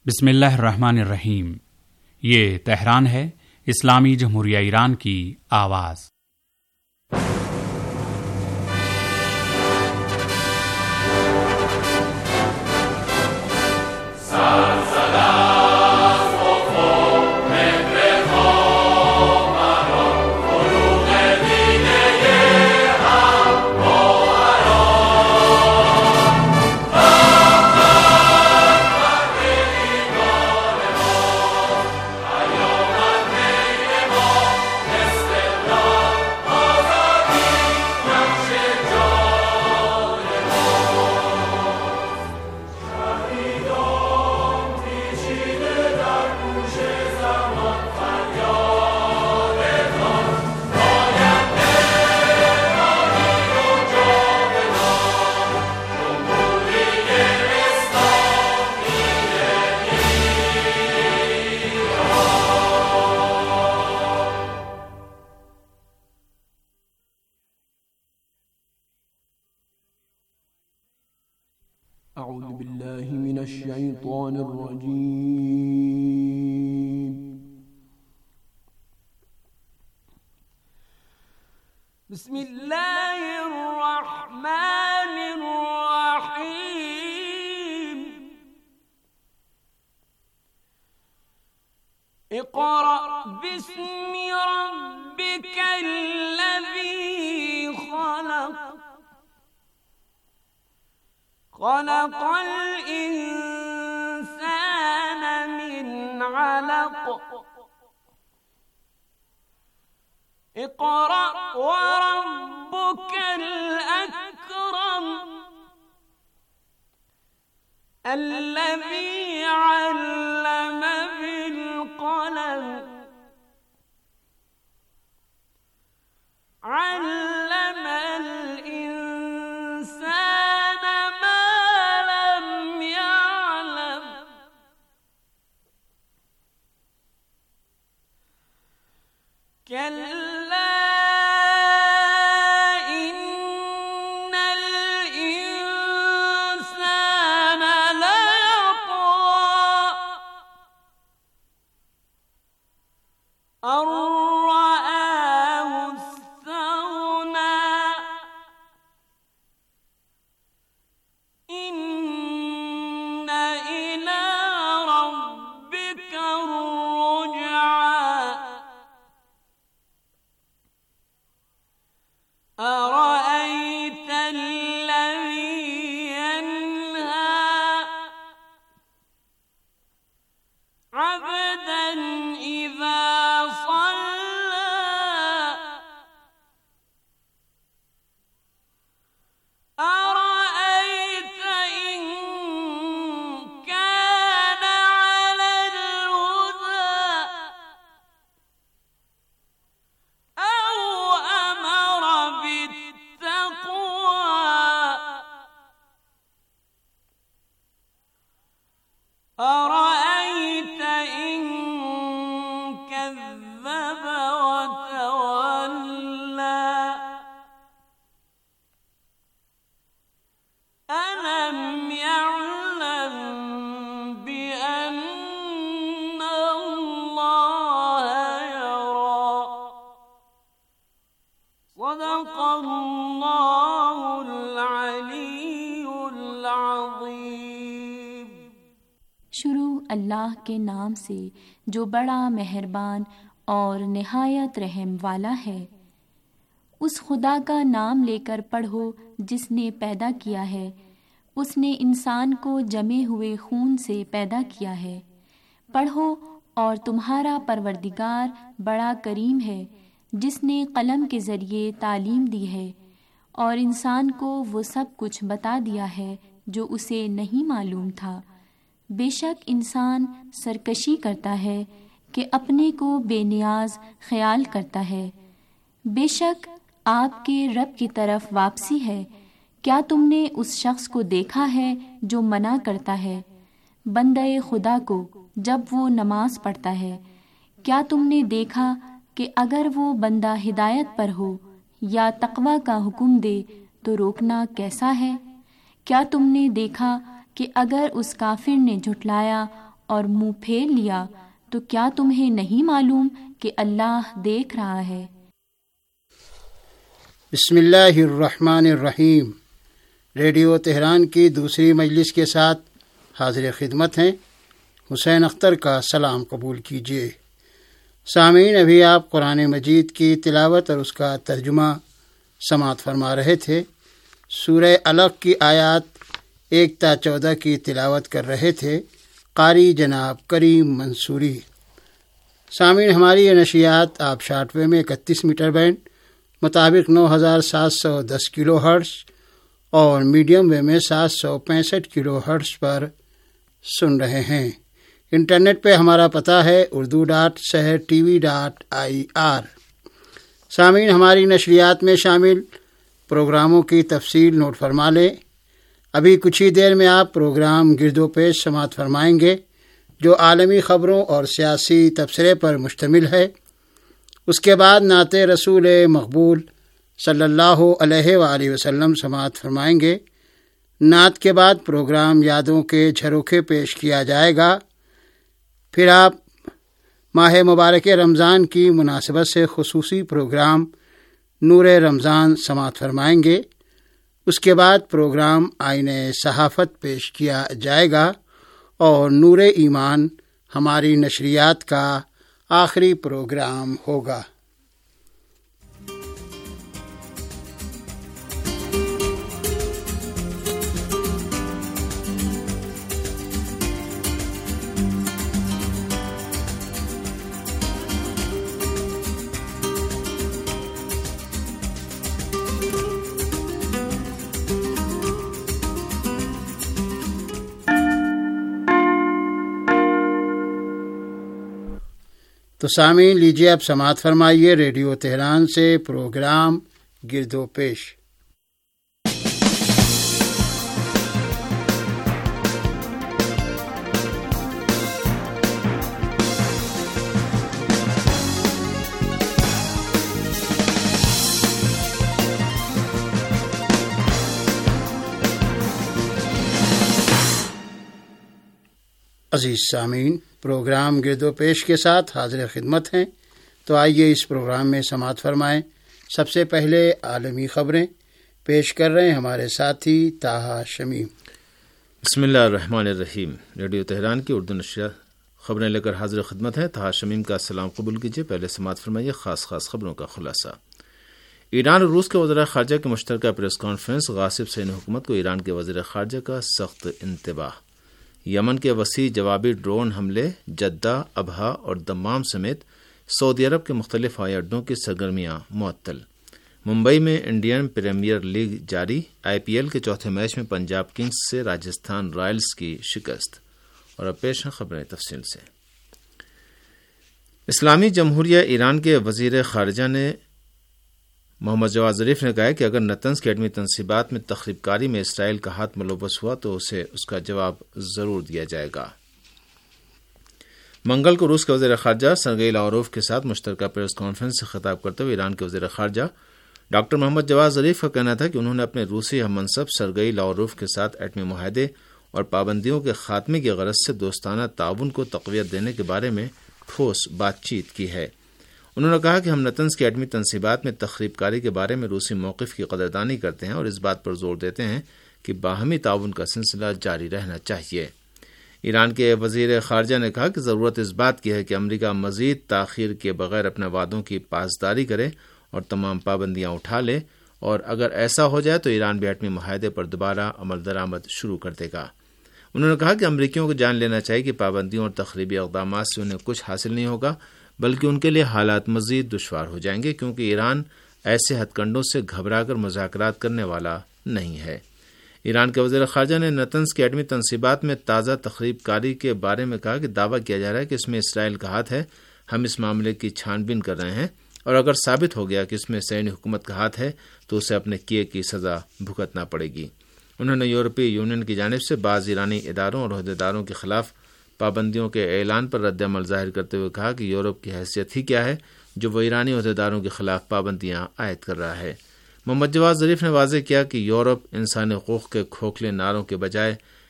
बिस्मिल्लाहिर्रहमानिर्रहीम। ये तेहरान है, इस्लामी जमहूरिया ईरान की आवाज़। أعوذ بالله من الشيطان الرجيم. بسم الله الرحمن الرحيم. اقرأ باسم ربك الذي خلق خلق الإنسان من علق اقرأ وربك الأكرم الذي علم بالقلم علم الإنسان ما لم يعلم كلا إن الإنسان ليطغى أن رآه استغنى إن إلى ربك الرجعى أرأيت الذي ينهى عبدا إذا صلى أرأيت إن كان على الهدى أو أمر بالتقوى أرأيت إن كذب وتولى ألم يعلم بأن الله يرى صدق الله العلي العظيم. शुरू अल्लाह के नाम से जो बड़ा मेहरबान और निहायत रहम वाला है। उस खुदा का नाम लेकर पढ़ो जिसने पैदा किया है। उसने इंसान को जमे हुए खून से पैदा किया है। पढ़ो और तुम्हारा परवरदिगार बड़ा करीम है, जिसने कलम के ज़रिए तालीम दी है और इंसान को वो सब कुछ बता दिया है जो उसे नहीं मालूम था। बेशक इंसान सरकशी करता है कि अपने को बेनियाज ख्याल करता है। बेशक आपके रब की तरफ वापसी है। क्या तुमने उस शख्स को देखा है जो मना करता है बंदे खुदा को जब वो नमाज पढ़ता है? क्या तुमने देखा कि अगर वो बंदा हिदायत पर हो या तक़वा का हुक्म दे तो रोकना कैसा है? क्या तुमने देखा कि अगर उस काफिर ने झुटलाया اور منہ پھیر لیا تو کیا تمہیں نہیں معلوم کہ اللہ دیکھ رہا ہے؟ بسم اللہ الرحمن الرحیم۔ ریڈیو تہران کی دوسری مجلس کے ساتھ حاضر خدمت ہیں۔ حسین اختر کا سلام قبول کیجیے۔ سامعین، ابھی آپ قرآن مجید کی تلاوت اور اس کا ترجمہ سماعت فرما رہے تھے۔ سورہ علق کی آیات 1 تا 14 کی تلاوت کر رہے تھے قاری جناب کریم منصوری۔ سامعین، ہماری یہ نشریات آپ شارٹ ویو میں 31 میٹر بینڈ مطابق 9710 کلو ہرٹز اور میڈیم ویو میں 765 کلو ہرٹز پر سن رہے ہیں۔ انٹرنیٹ پہ ہمارا پتہ ہے urdu.sehrtv.ir۔ سامعین، ہماری نشریات میں شامل پروگراموں کی تفصیل نوٹ فرما لیں۔ ابھی کچھ ہی دیر میں آپ پروگرام گرد و پیش سماعت فرمائیں گے جو عالمی خبروں اور سیاسی تبصرے پر مشتمل ہے۔ اس کے بعد نعت رسول مقبول صلی اللہ علیہ وآلہ وسلم سماعت فرمائیں گے۔ نعت کے بعد پروگرام یادوں کے جھروکے پیش کیا جائے گا۔ پھر آپ ماہ مبارک رمضان کی مناسبت سے خصوصی پروگرام نور رمضان سماعت فرمائیں گے۔ اس کے بعد پروگرام آئین صحافت پیش کیا جائے گا اور نور ایمان ہماری نشریات کا آخری پروگرام ہوگا۔ تو سامعین، لیجیے اب سماعت فرمائیے ریڈیو تہران سے پروگرام گرد و پیش۔ عزیز سامعین، پروگرام گرد و پیش کے ساتھ حاضر خدمت ہیں۔ تو آئیے اس پروگرام میں سماعت فرمائیں۔ سب سے پہلے عالمی خبریں پیش کر رہے ہیں ہمارے ساتھی طاہا شمیم۔ بسم اللہ الرحمن الرحیم۔ ریڈیو تہران کی اردو نشریات خبریں لے کر حاضر خدمت ہے۔ طاہا شمیم کا سلام قبول کیجیے۔ پہلے سماعت فرمائیے خاص خبروں کا خلاصہ۔ ایران اور روس کے وزراء خارجہ کی مشترکہ پریس کانفرنس، غاصب صہیونی حکومت کو ایران کے وزیر خارجہ کا سخت انتباہ۔ یمن کے وسیع جوابی ڈرون حملے، جدہ، ابہا اور دمام سمیت سعودی عرب کے مختلف ہوائی اڈوں کی سرگرمیاں معطل۔ ممبئی میں انڈین پریمیئر لیگ جاری، آئی پی ایل کے چوتھے میچ میں پنجاب کنگز سے راجستھان رائلز کی شکست۔ اور اب پیش ہیں خبریں تفصیل سے۔ اسلامی جمہوریہ ایران کے وزیر خارجہ نے محمد جواد ظریف نے کہا ہے کہ اگر نتنز کی ایٹمی تنصیبات میں تخریب کاری میں اسرائیل کا ہاتھ ملوث ہوا تو اسے اس کا جواب ضرور دیا جائے گا۔ منگل کو روس کے وزیر خارجہ سرگئی لاوروف کے ساتھ مشترکہ پریس کانفرنس سے خطاب کرتے ہوئے ایران کے وزیر خارجہ ڈاکٹر محمد جواد ظریف کا کہنا تھا کہ انہوں نے اپنے روسی ہم منصب سرگئی لاوروف کے ساتھ ایٹمی معاہدے اور پابندیوں کے خاتمے کی غرض سے دوستانہ تعاون کو تقویت دینے کے بارے میں ٹھوس بات چیت کی ہے۔ انہوں نے کہا کہ ہم نتنز کی ایٹمی تنصیبات میں تخریب کاری کے بارے میں روسی موقف کی قدردانی کرتے ہیں اور اس بات پر زور دیتے ہیں کہ باہمی تعاون کا سلسلہ جاری رہنا چاہیے۔ ایران کے وزیر خارجہ نے کہا کہ ضرورت اس بات کی ہے کہ امریکہ مزید تاخیر کے بغیر اپنے وعدوں کی پاسداری کرے اور تمام پابندیاں اٹھا لے، اور اگر ایسا ہو جائے تو ایران بھی ایٹمی معاہدے پر دوبارہ عمل درآمد شروع کر دے گا۔ انہوں نے کہا کہ امریکیوں کو جان لینا چاہیے کہ پابندیوں اور تخریبی اقدامات سے انہیں کچھ حاصل نہیں ہوگا، بلکہ ان کے لیے حالات مزید دشوار ہو جائیں گے، کیونکہ ایران ایسے ہتھ کنڈوں سے گھبرا کر مذاکرات کرنے والا نہیں ہے۔ ایران کے وزیر خارجہ نے نتنز کی ایٹمی تنصیبات میں تازہ تخریب کاری کے بارے میں کہا کہ دعویٰ کیا جا رہا ہے کہ اس میں اسرائیل کا ہاتھ ہے۔ ہم اس معاملے کی چھان بین کر رہے ہیں، اور اگر ثابت ہو گیا کہ اس میں صہیونی حکومت کا ہاتھ ہے تو اسے اپنے کیے کی سزا بھگتنا پڑے گی۔ انہوں نے یورپی یونین کی جانب سے بعض ایرانی اداروں اور عہدیداروں کے خلاف پابندیوں کے اعلان پر رد عمل ظاہر کرتے ہوئے کہا کہ یورپ کی حیثیت ہی کیا ہے جو وہ ایرانی عہدیداروں کے خلاف پابندیاں عائد کر رہا ہے۔ محمد جواد ظریف نے واضح کیا کہ یورپ انسانی حقوق کے کھوکھلے نعروں کے بجائے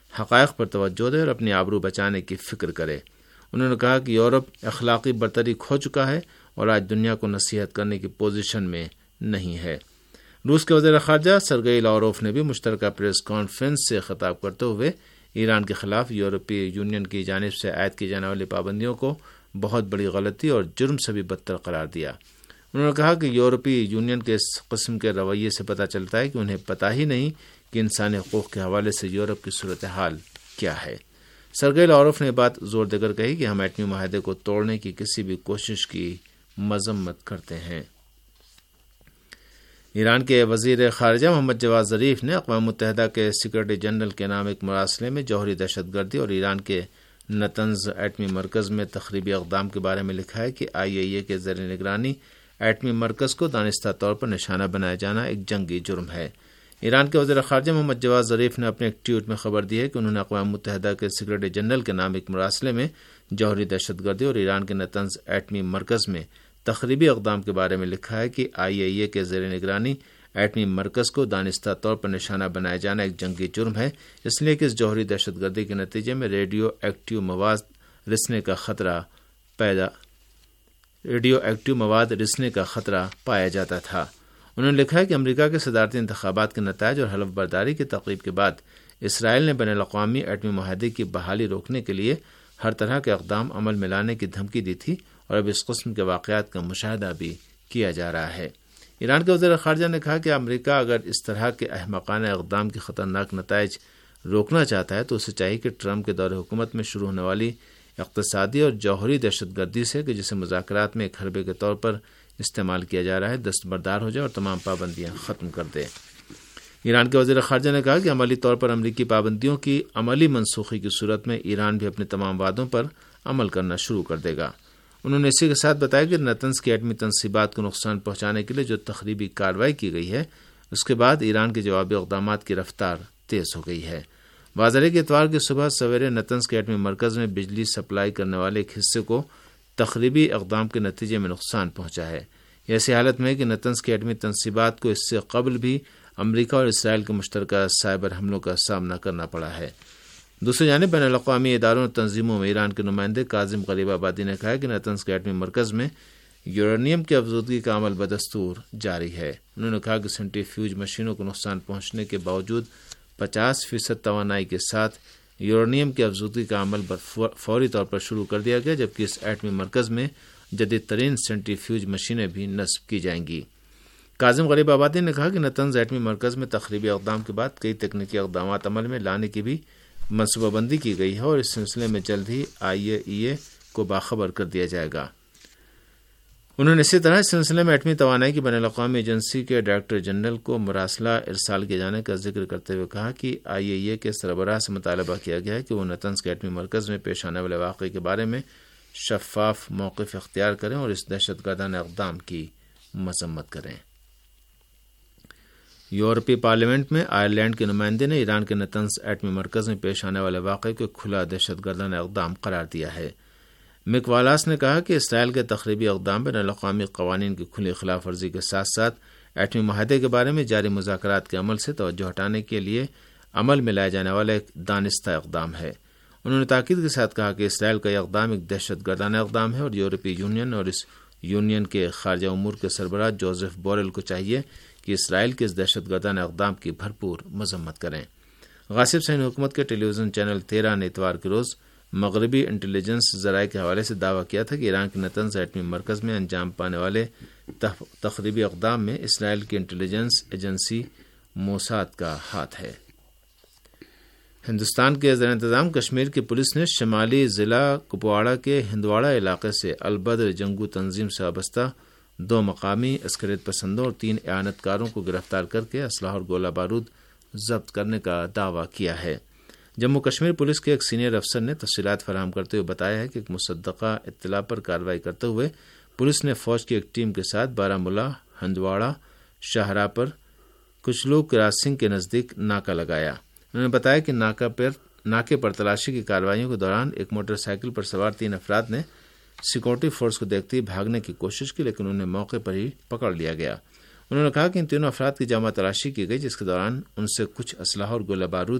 حقائق پر توجہ دے اور اپنی آبرو بچانے کی فکر کرے۔ انہوں نے کہا کہ یورپ اخلاقی برتری کھو چکا ہے اور آج دنیا کو نصیحت کرنے کی پوزیشن میں نہیں ہے۔ روس کے وزیر خارجہ سرگئی لاوروف نے بھی مشترکہ پریس کانفرنس سے خطاب کرتے ہوئے ایران کے خلاف یورپی یونین کی جانب سے عائد کی جانے والی پابندیوں کو بہت بڑی غلطی اور جرم سے بھی بدتر قرار دیا۔ انہوں نے کہا کہ یورپی یونین کے اس قسم کے رویے سے پتہ چلتا ہے کہ انہیں پتہ ہی نہیں کہ انسانی حقوق کے حوالے سے یورپ کی صورتحال کیا ہے۔ سرگئی لاوروف نے بات زور دے کر کہی کہ ہم ایٹمی معاہدے کو توڑنے کی کسی بھی کوشش کی مذمت کرتے ہیں۔ ایران کے وزیر خارجہ محمد جواد ظریف نے اقوام متحدہ کے سیکرٹری جنرل کے نام ایک مراسلے میں جوہری دہشت گردی اور ایران کے نتنز ایٹمی مرکز میں تخریبی اقدام کے بارے میں لکھا ہے کہ IAEA کے زیر نگرانی ایٹمی مرکز کو دانستہ طور پر نشانہ بنایا جانا ایک جنگی جرم ہے۔ ایران کے وزیر خارجہ محمد جواد ظریف نے اپنے ایک ٹویٹ میں خبر دی ہے کہ انہوں نے اقوام متحدہ کے سیکرٹری جنرل کے نام ایک مراسلے میں جوہری دہشت گردی اور ایران کے نتنز ایٹمی مرکز میں تخریبی اقدام کے بارے میں لکھا ہے کہ IAEA کے زیر نگرانی ایٹمی مرکز کو دانستہ طور پر نشانہ بنایا جانا ایک جنگی جرم ہے، اس لیے کہ اس جوہری دہشت گردی کے نتیجے میں ریڈیو ایکٹیو مواد رسنے کا خطرہ پایا جاتا تھا۔ انہوں نے لکھا ہے کہ امریکہ کے صدارتی انتخابات کے نتائج اور حلف برداری کی تقریب کے بعد اسرائیل نے بین الاقوامی ایٹمی معاہدے کی بحالی روکنے کے لیے ہر طرح کے اقدام عمل میں لانے کی دھمکی دی تھی اور اب اس قسم کے واقعات کا مشاہدہ بھی کیا جا رہا ہے۔ ایران کے وزیر خارجہ نے کہا کہ امریکہ اگر اس طرح کے احمقانہ اقدام کے خطرناک نتائج روکنا چاہتا ہے تو اسے چاہیے کہ ٹرمپ کے دور حکومت میں شروع ہونے والی اقتصادی اور جوہری دہشت گردی سے کہ جسے مذاکرات میں ایک حربے کے طور پر استعمال کیا جا رہا ہے دستبردار ہو جائے اور تمام پابندیاں ختم کر دے۔ ایران کے وزیر خارجہ نے کہا کہ عملی طور پر امریکی پابندیوں کی عملی منسوخی کی صورت میں ایران بھی اپنے تمام وعدوں پر عمل کرنا شروع کر دے گا۔ انہوں نے اسی کے ساتھ بتایا کہ نتنز کی ایٹمی تنصیبات کو نقصان پہنچانے کے لیے جو تخریبی کارروائی کی گئی ہے اس کے بعد ایران کے جوابی اقدامات کی رفتار تیز ہو گئی ہے۔ واضح ہے کہ اتوار کی صبح سویرے نتنز کے ایٹمی مرکز میں بجلی سپلائی کرنے والے ایک حصے کو تخریبی اقدام کے نتیجے میں نقصان پہنچا ہے۔ یہ ایسی حالت میں کہ نتنز کی ایٹمی تنصیبات کو اس سے قبل بھی امریکہ اور اسرائیل کے مشترکہ سائبر حملوں کا سامنا کرنا پڑا ہے۔ دوسری جانب بین الاقوامی اداروں اور تنظیموں میں ایران کے نمائندے کاظم غریب آبادی نے کہا کہ نتنز کے ایٹمی مرکز میں یورینیم کی افزودگی کا عمل بدستور جاری ہے۔ انہوں نے کہا کہ سینٹریفیوج مشینوں کو نقصان پہنچنے کے باوجود 50% توانائی کے ساتھ یورینیم کی افزودگی کا عمل فوری طور پر شروع کر دیا گیا، جبکہ اس ایٹمی مرکز میں جدید ترین سینٹریفیوج مشینیں بھی نصب کی جائیں گی۔ کاظم غریب آبادی نے کہا کہ نتنز ایٹمی مرکز میں تخریبی اقدام کے بعد کئی تکنیکی اقدامات عمل میں لانے کی بھی منصوبہ بندی کی گئی ہے اور اس سلسلے میں جلد ہی IAEA کو باخبر کر دیا جائے گا۔ انہوں نے اسی طرح اس سلسلے میں ایٹمی توانائی کی بین الاقوامی ایجنسی کے ڈائریکٹر جنرل کو مراسلہ ارسال کیے جانے کا ذکر کرتے ہوئے کہا کہ IAEA کے سربراہ سے مطالبہ کیا گیا ہے کہ وہ نتنز کے ایٹمی مرکز میں پیش آنے والے واقعے کے بارے میں شفاف موقف اختیار کریں اور اس دہشت گردانہ اقدام کی مذمت کریں۔ یورپی پارلیمنٹ میں آئرلینڈ کے نمائندے نے ایران کے نتنز ایٹمی مرکز میں پیش آنے والے واقعے کو کھلا دہشت گردانہ اقدام قرار دیا ہے۔ مک والاس نے کہا کہ اسرائیل کے تخریبی اقدام بین الاقوامی قوانین کی کھلی خلاف ورزی کے ساتھ ساتھ ایٹمی معاہدے کے بارے میں جاری مذاکرات کے عمل سے توجہ ہٹانے کے لیے عمل میں لائے جانے والا ایک دانستہ اقدام ہے۔ انہوں نے تاکید کے ساتھ کہا کہ اسرائیل کا یہ اقدام ایک دہشت گردانہ اقدام ہے اور یورپی یونین اور اس یونین کے خارجہ امور کے سربراہ جوزف بوریل کو چاہیے کہ اسرائیل کے اس دہشت گردانہ اقدام کی بھرپور مذمت کریں۔ غاصب صہیونی حکومت کے ٹیلی ویژن چینل 13 نے اتوار کے روز مغربی انٹیلیجنس ذرائع کے حوالے سے دعویٰ کیا تھا کہ ایران کے نتنز ایٹمی مرکز میں انجام پانے والے تخریبی اقدام میں اسرائیل کی انٹیلیجنس ایجنسی موساد کا ہاتھ ہے۔ ہندوستان کے زیر انتظام کشمیر کی پولیس نے شمالی ضلع کپواڑہ کے ہندواڑہ علاقے سے البدر جنگو تنظیم سے وابستہ 2 مقامی عسکریت پسندوں اور 3 اعانت کاروں کو گرفتار کر کے اسلحہ اور گولہ بارود ضبط کرنے کا دعویٰ کیا ہے۔ جموں کشمیر پولیس کے ایک سینئر افسر نے تفصیلات فراہم کرتے ہوئے بتایا ہے کہ ایک مصدقہ اطلاع پر کارروائی کرتے ہوئے پولیس نے فوج کی ایک ٹیم کے ساتھ بارامولہ، ہندواڑہ، شاہراپر، کچلو کراسنگ کے نزدیک ناکہ لگایا۔ انہوں نے بتایا کہ ناکے پر تلاشی کی کارروائیوں کے دوران ایک موٹر سائیکل پر سوار 3 افراد نے سیکورٹی فورس کو دیکھتے ہی بھاگنے کی کوشش کی، لیکن انہیں موقع پر ہی پکڑ لیا گیا۔ انہوں نے کہا کہ ان تینوں افراد کی جامع تلاشی کی گئی، جس کے دوران ان سے کچھ اسلحہ اور گولہ بارود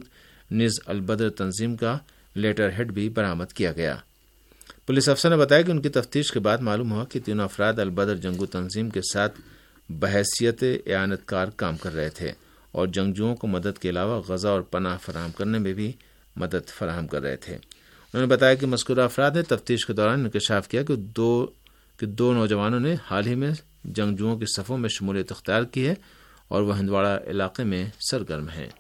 نیز البدر تنظیم کا لیٹر ہیڈ بھی برآمد کیا گیا۔ پولیس افسر نے بتایا کہ ان کی تفتیش کے بعد معلوم ہوا کہ تینوں افراد البدر جنگجو تنظیم کے ساتھ بحیثیت اعانت کار کام کر رہے تھے اور جنگجوؤں کو مدد کے علاوہ غذا اور پناہ فراہم کرنے میں بھی مدد فراہم کر رہے تھے۔ انہوں نے بتایا کہ مذکورہ افراد نے تفتیش کے دوران انکشاف کیا کہ دو نوجوانوں نے حال ہی میں جنگجوؤں کی صفوں میں شمولیت اختیار کی ہے اور وہ ہندواڑہ علاقے میں سرگرم ہیں۔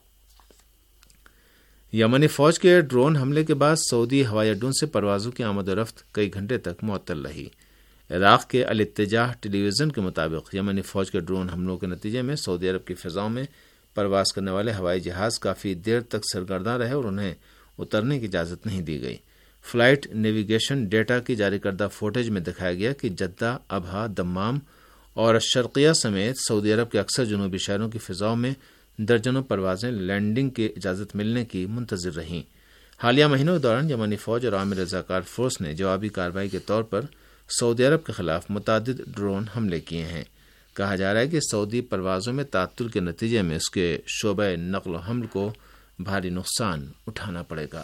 یمنی فوج کے ڈرون حملے کے بعد سعودی ہوائی اڈوں سے پروازوں کی آمد و رفت کئی گھنٹے تک معطل رہی۔ عراق کے الاتجاہ ٹیلی ویژن کے مطابق یمنی فوج کے ڈرون حملوں کے نتیجے میں سعودی عرب کی فضاؤں میں پرواز کرنے والے ہوائی جہاز کافی دیر تک سرگرداں رہے اور انہیں اترنے کی اجازت نہیں دی گئی۔ فلائٹ نیویگیشن ڈیٹا کی جاری کردہ فوٹیج میں دکھایا گیا کہ جدہ، ابہا، دمام اور شرقیہ سمیت سعودی عرب کے اکثر جنوبی شہروں کی فضاؤں میں درجنوں پروازیں لینڈنگ کی اجازت ملنے کی منتظر رہیں۔ حالیہ مہینوں کے دوران یمنی فوج اور عامر رضاکار فورس نے جوابی کارروائی کے طور پر سعودی عرب کے خلاف متعدد ڈرون حملے کیے ہیں۔ کہا جا رہا ہے کہ سعودی پروازوں میں تعطل کے نتیجے میں اس کے شعبہ نقل و حمل کو بھاری نقصان اٹھانا پڑے گا۔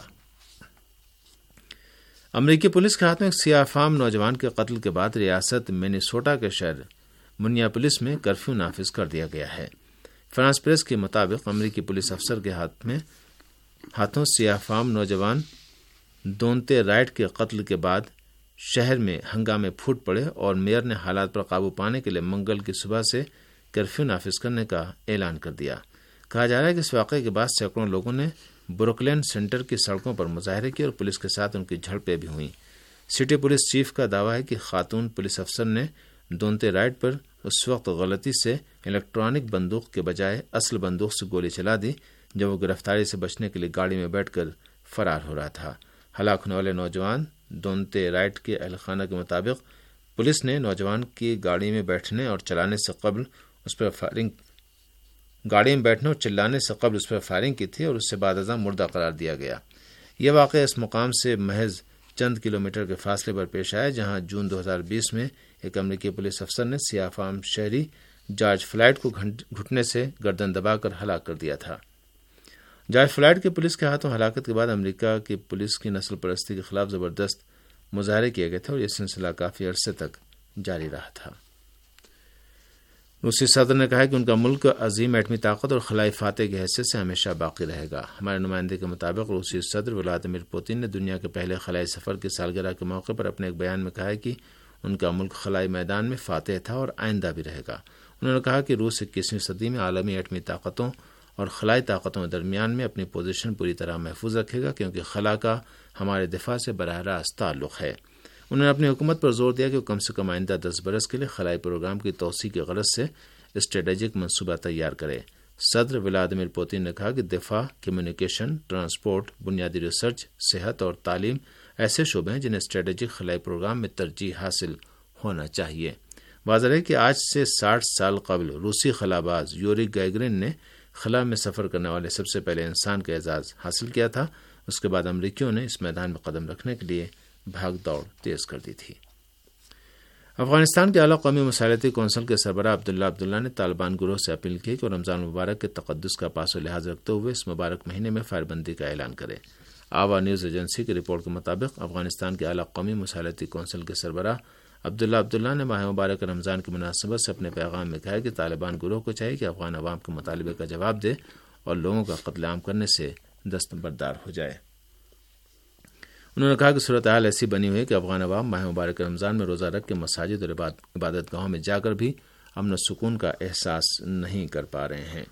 امریکی پولیس کے ہاتھ میں ایک سیاہ فام نوجوان کے قتل کے بعد ریاست مینیسوٹا کے شہر منیاپولس میں کرفیو نافذ کر دیا گیا ہے۔ فرانس پریس کے مطابق امریکی پولیس افسر کے ہاتھوں سیاہ فام نوجوان دونتے رائٹ کے قتل کے بعد شہر میں ہنگامے پھوٹ پڑے اور میئر نے حالات پر قابو پانے کے لیے منگل کی صبح سے کرفیو نافذ کرنے کا اعلان کر دیا۔ کہا جا رہا ہے کہ اس واقعے کے بعد سینکڑوں لوگوں نے بروکلین سینٹر کی سڑکوں پر مظاہرے کیے اور پولیس کے ساتھ ان کی جھڑپیں بھی ہوئیں۔ سٹی پولیس چیف کا دعویٰ ہے کہ خاتون پولیس افسر نے دونتے رائٹ پر اس وقت غلطی سے الیکٹرانک بندوق کے بجائے اصل بندوق سے گولی چلا دی جب وہ گرفتاری سے بچنے کے لیے گاڑی میں بیٹھ کر فرار ہو رہا تھا۔ ہلاک ہونے والے نوجوان دونتے رائٹ کے اہل خانہ کے مطابق پولیس نے نوجوان کی گاڑی میں بیٹھنے اور چلانے سے قبل اس پر فائرنگ کی تھی اور اس سے بعد ازاں مردہ قرار دیا گیا۔ یہ واقعہ اس مقام سے محض چند کلومیٹر کے فاصلے پر پیش آیا جہاں جون 2020 میں ایک امریکی پولیس افسر نے سیاہ فام شہری جارج فلائیڈ کو گھٹنے سے گردن دبا کر ہلاک کر دیا تھا۔ جارج فلائیڈ کے پولیس کے ہاتھوں ہلاکت کے بعد امریکہ کی پولیس کی نسل پرستی کے خلاف زبردست مظاہرے کیے گئے تھے اور یہ سلسلہ کافی عرصے تک جاری رہا تھا۔ روسی صدر نے کہا کہ ان کا ملک عظیم ایٹمی طاقت اور خلائی فاتح کی حیثیت سے ہمیشہ باقی رہے گا۔ ہمارے نمائندے کے مطابق روسی صدر ولادیمیر پوتن نے دنیا کے پہلے خلائی سفر کی سالگرہ کے موقع پر اپنے ایک بیان میں کہا ہے کہ ان کا ملک خلائی میدان میں فاتح تھا اور آئندہ بھی رہے گا۔ انہوں نے کہا کہ روس 21ویں صدی میں عالمی ایٹمی طاقتوں اور خلائی طاقتوں کے درمیان میں اپنی پوزیشن پوری طرح محفوظ رکھے گا کیونکہ خلا کا ہمارے دفاع سے براہ راست تعلق ہے۔ انہوں نے اپنی حکومت پر زور دیا کہ وہ کم سے کم آئندہ 10 برس کے لیے خلائی پروگرام کی توسیع کی غرض سے اسٹریٹجک منصوبہ تیار کرے۔ صدر ولادیمیر پوتن نے کہا کہ دفاع، کمیونیکیشن، ٹرانسپورٹ، بنیادی ریسرچ، صحت اور تعلیم ایسے شعبے ہیں جنہیں اسٹریٹجک خلائی پروگرام میں ترجیح حاصل ہونا چاہیے۔ واضح ہے کہ آج سے 60 سال قبل روسی خلا باز یوری گیگرین نے خلا میں سفر کرنے والے سب سے پہلے انسان کا اعزاز حاصل کیا تھا۔ اس کے بعد امریکیوں نے اس میدان میں قدم رکھنے کے لیے بھاگ دوڑ تیز کر دی تھی۔ افغانستان کے اعلیٰ قومی مصالحتی کونسل کے سربراہ عبداللہ نے طالبان گروہ سے اپیل کی کہ رمضان المبارک کے تقدس کا پاس و لحاظ رکھتے ہوئے اس مبارک مہینے میں فائر بندی کا اعلان کرے۔ آوا نیوز ایجنسی کی رپورٹ کے مطابق افغانستان کے اعلیٰ قومی مصالحتی کونسل کے سربراہ عبداللہ نے ماہ مبارک رمضان کی مناسبت سے اپنے پیغام میں کہا کہ طالبان گروہ کو چاہیے کہ افغان عوام کے مطالبے کا جواب دے اور لوگوں کا قتل عام کرنے سے دستبردار ہو جائے۔ انہوں نے کہا کہ صورتحال ایسی بنی ہوئی ہے کہ افغان عوام ماہ مبارک رمضان میں روزہ رکھ کے مساجد اور عبادت گاہوں میں جا کر بھی امن و سکون کا احساس نہیں کر پا رہے ہیں۔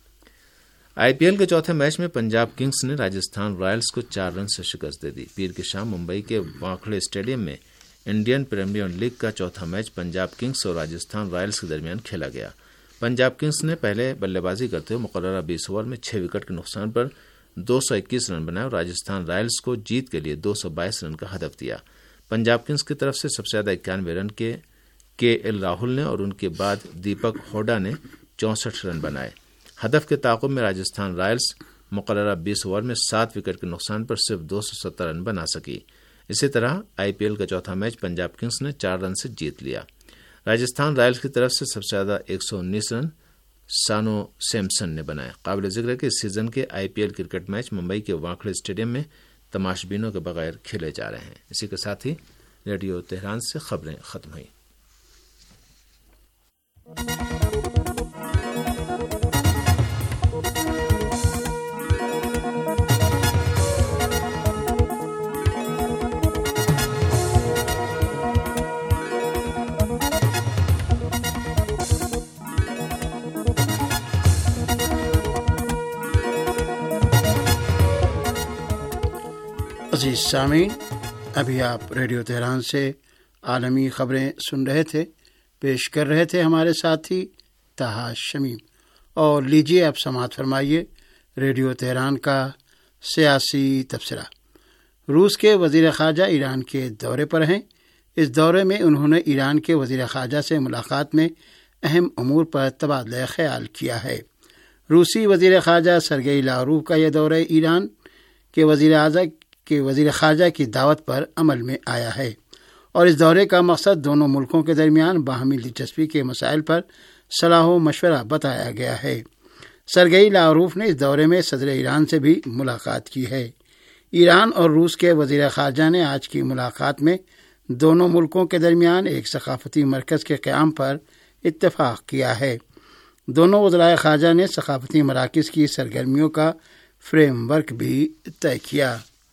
آئی پی ایل کے چوتھے میچ میں پنجاب کنگز نے راجستھان رائلز کو 4 رن سے شکست دے دی۔ پیر کی شام ممبئی کے وانکھڑے اسٹیڈیم میں انڈین پریمیئر لیگ کا چوتھا میچ پنجاب کنگز اور راجستھان رائلز کے درمیان کھیلا گیا۔ پنجاب کنگز نے پہلے بلے بازی کرتے ہوئے مقررہ 20 اوور میں 6 وکٹ کے نقصان پر 221 رن بنائے اور راجستھان رائلز کو جیت کے لیے 222 رن کا ہدف دیا۔ پنجاب کنگز کی طرف سے سب سے زیادہ 91 رن کے ایل راہل نے اور ان کے بعد دیپک ہوڈا نے 64 رن بنائے۔ ہدف کے تعاقب میں راجستھان رائلز مقررہ 20 اوور میں 7 وکٹ کے نقصان پر صرف 270 رن بنا سکی۔ اسی طرح آئی پی ایل کا چوتھا میچ پنجاب کنگز نے 4 رن سے جیت لیا۔ راجستھان رائلز کی طرف سے سب سے زیادہ 119 رن سانو سیمسن نے بنائے۔ قابل ذکر ہے کہ اس سیزن کے IPL کرکٹ میچ ممبئی کے وانکھڑے اسٹیڈیم میں تماشبینوں کے بغیر کھیلے جا رہے ہیں۔ اسی کے ساتھ ہی ریڈیو تہران سے خبریں ختم ہوئیں۔ عزیز سامعین، ابھی آپ ریڈیو تہران سے عالمی خبریں سن رہے تھے، پیش کر رہے تھے ہمارے ساتھی طہا شمیم، اور لیجیے اب سماعت فرمائیے ریڈیو تہران کا سیاسی تبصرہ۔ روس کے وزیر خارجہ ایران کے دورے پر ہیں۔ اس دورے میں انہوں نے ایران کے وزیر خارجہ سے ملاقات میں اہم امور پر تبادلہ خیال کیا ہے۔ روسی وزیر خارجہ سرگئی لاوروف کا یہ دورہ ایران کے وزیر خارجہ کی دعوت پر عمل میں آیا ہے، اور اس دورے کا مقصد دونوں ملکوں کے درمیان باہمی دلچسپی کے مسائل پر صلاح و مشورہ بتایا گیا ہے۔ سرگئی لاوروف نے اس دورے میں صدر ایران سے بھی ملاقات کی ہے۔ ایران اور روس کے وزیر خارجہ نے آج کی ملاقات میں دونوں ملکوں کے درمیان ایک ثقافتی مرکز کے قیام پر اتفاق کیا ہے۔ دونوں وزرائے خارجہ نے ثقافتی مراکز کی سرگرمیوں کا فریم ورک بھی طے کیا۔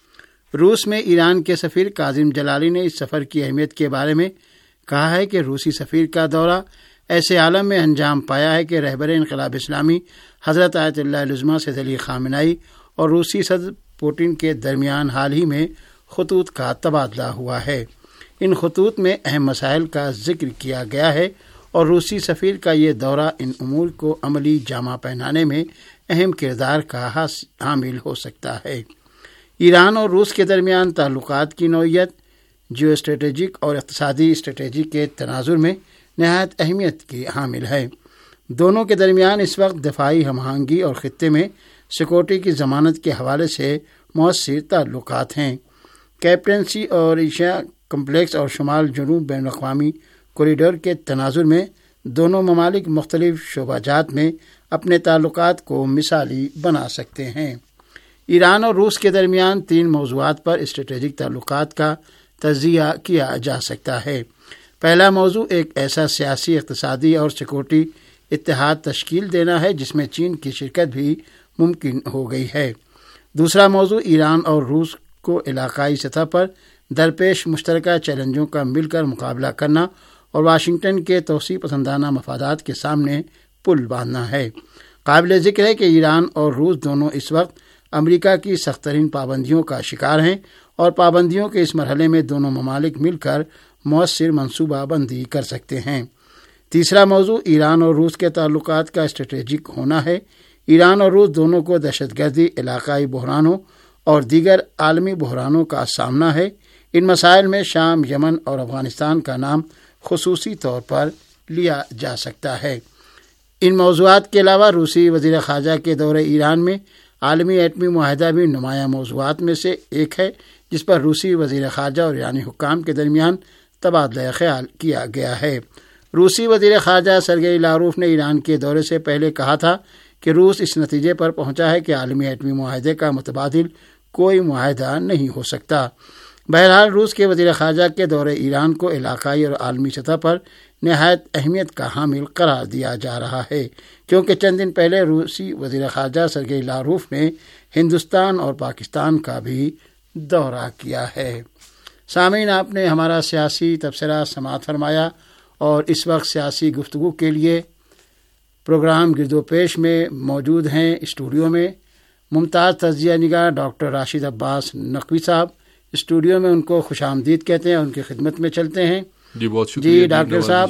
روس میں ایران کے سفیر کاظم جلالی نے اس سفر کی اہمیت کے بارے میں کہا ہے کہ روسی سفیر کا دورہ ایسے عالم میں انجام پایا ہے کہ رہبر انقلاب اسلامی حضرت آیت اللہ العظمیٰ سید علی خامنہئی اور روسی صدر پوٹن کے درمیان حال ہی میں خطوط کا تبادلہ ہوا ہے۔ ان خطوط میں اہم مسائل کا ذکر کیا گیا ہے، اور روسی سفیر کا یہ دورہ ان امور کو عملی جامہ پہنانے میں اہم کردار کا حامل ہو سکتا ہے۔ ایران اور روس کے درمیان تعلقات کی نوعیت جیو اسٹریٹجک اور اقتصادی اسٹریٹجی کے تناظر میں نہایت اہمیت کی حامل ہے۔ دونوں کے درمیان اس وقت دفاعی ہم آہنگی اور خطے میں سیکورٹی کی ضمانت کے حوالے سے مؤثر تعلقات ہیں۔ کیپٹنسی اور ایشیا کمپلیکس اور شمال جنوب بین الاقوامی کوریڈور کے تناظر میں دونوں ممالک مختلف شعبہ جات میں اپنے تعلقات کو مثالی بنا سکتے ہیں۔ ایران اور روس کے درمیان 3 موضوعات پر اسٹریٹجک تعلقات کا تجزیہ کیا جا سکتا ہے۔ پہلا موضوع ایک ایسا سیاسی، اقتصادی اور سیکورٹی اتحاد تشکیل دینا ہے جس میں چین کی شرکت بھی ممکن ہو گئی ہے۔ دوسرا موضوع ایران اور روس کو علاقائی سطح پر درپیش مشترکہ چیلنجوں کا مل کر مقابلہ کرنا اور واشنگٹن کے توسیع پسندانہ مفادات کے سامنے پل باندھنا ہے۔ قابل ذکر ہے کہ ایران اور روس دونوں اس وقت امریکہ کی سخت ترین پابندیوں کا شکار ہیں، اور پابندیوں کے اس مرحلے میں دونوں ممالک مل کر مؤثر منصوبہ بندی کر سکتے ہیں۔ تیسرا موضوع ایران اور روس کے تعلقات کا اسٹریٹجک ہونا ہے۔ ایران اور روس دونوں کو دہشت گردی، علاقائی بحرانوں اور دیگر عالمی بحرانوں کا سامنا ہے۔ ان مسائل میں شام، یمن اور افغانستان کا نام خصوصی طور پر لیا جا سکتا ہے۔ ان موضوعات کے علاوہ روسی وزیر خارجہ کے دورے ایران میں عالمی ایٹمی معاہدہ بھی نمایاں موضوعات میں سے ایک ہے، جس پر روسی وزیر خارجہ اور ایرانی حکام کے درمیان تبادلہ خیال کیا گیا ہے۔ روسی وزیر خارجہ سرگئی لاوروف نے ایران کے دورے سے پہلے کہا تھا کہ روس اس نتیجے پر پہنچا ہے کہ عالمی ایٹمی معاہدے کا متبادل کوئی معاہدہ نہیں ہو سکتا۔ بہرحال روس کے وزیر خارجہ کے دورے ایران کو علاقائی اور عالمی سطح پر نہایت اہمیت کا حامل قرار دیا جا رہا ہے، کیونکہ چند دن پہلے روسی وزیر خارجہ سرگئی لاوروف نے ہندوستان اور پاکستان کا بھی دورہ کیا ہے۔ سامعین، آپ نے ہمارا سیاسی تبصرہ سماعت فرمایا، اور اس وقت سیاسی گفتگو کے لیے پروگرام گرد و پیش میں موجود ہیں اسٹوڈیو میں ممتاز تجزیہ نگار ڈاکٹر راشد عباس نقوی صاحب۔ اسٹوڈیو میں ان کو خوش آمدید کہتے ہیں، ان کی خدمت میں چلتے ہیں۔ جی بہت شکریہ۔ جی ڈاکٹر صاحب،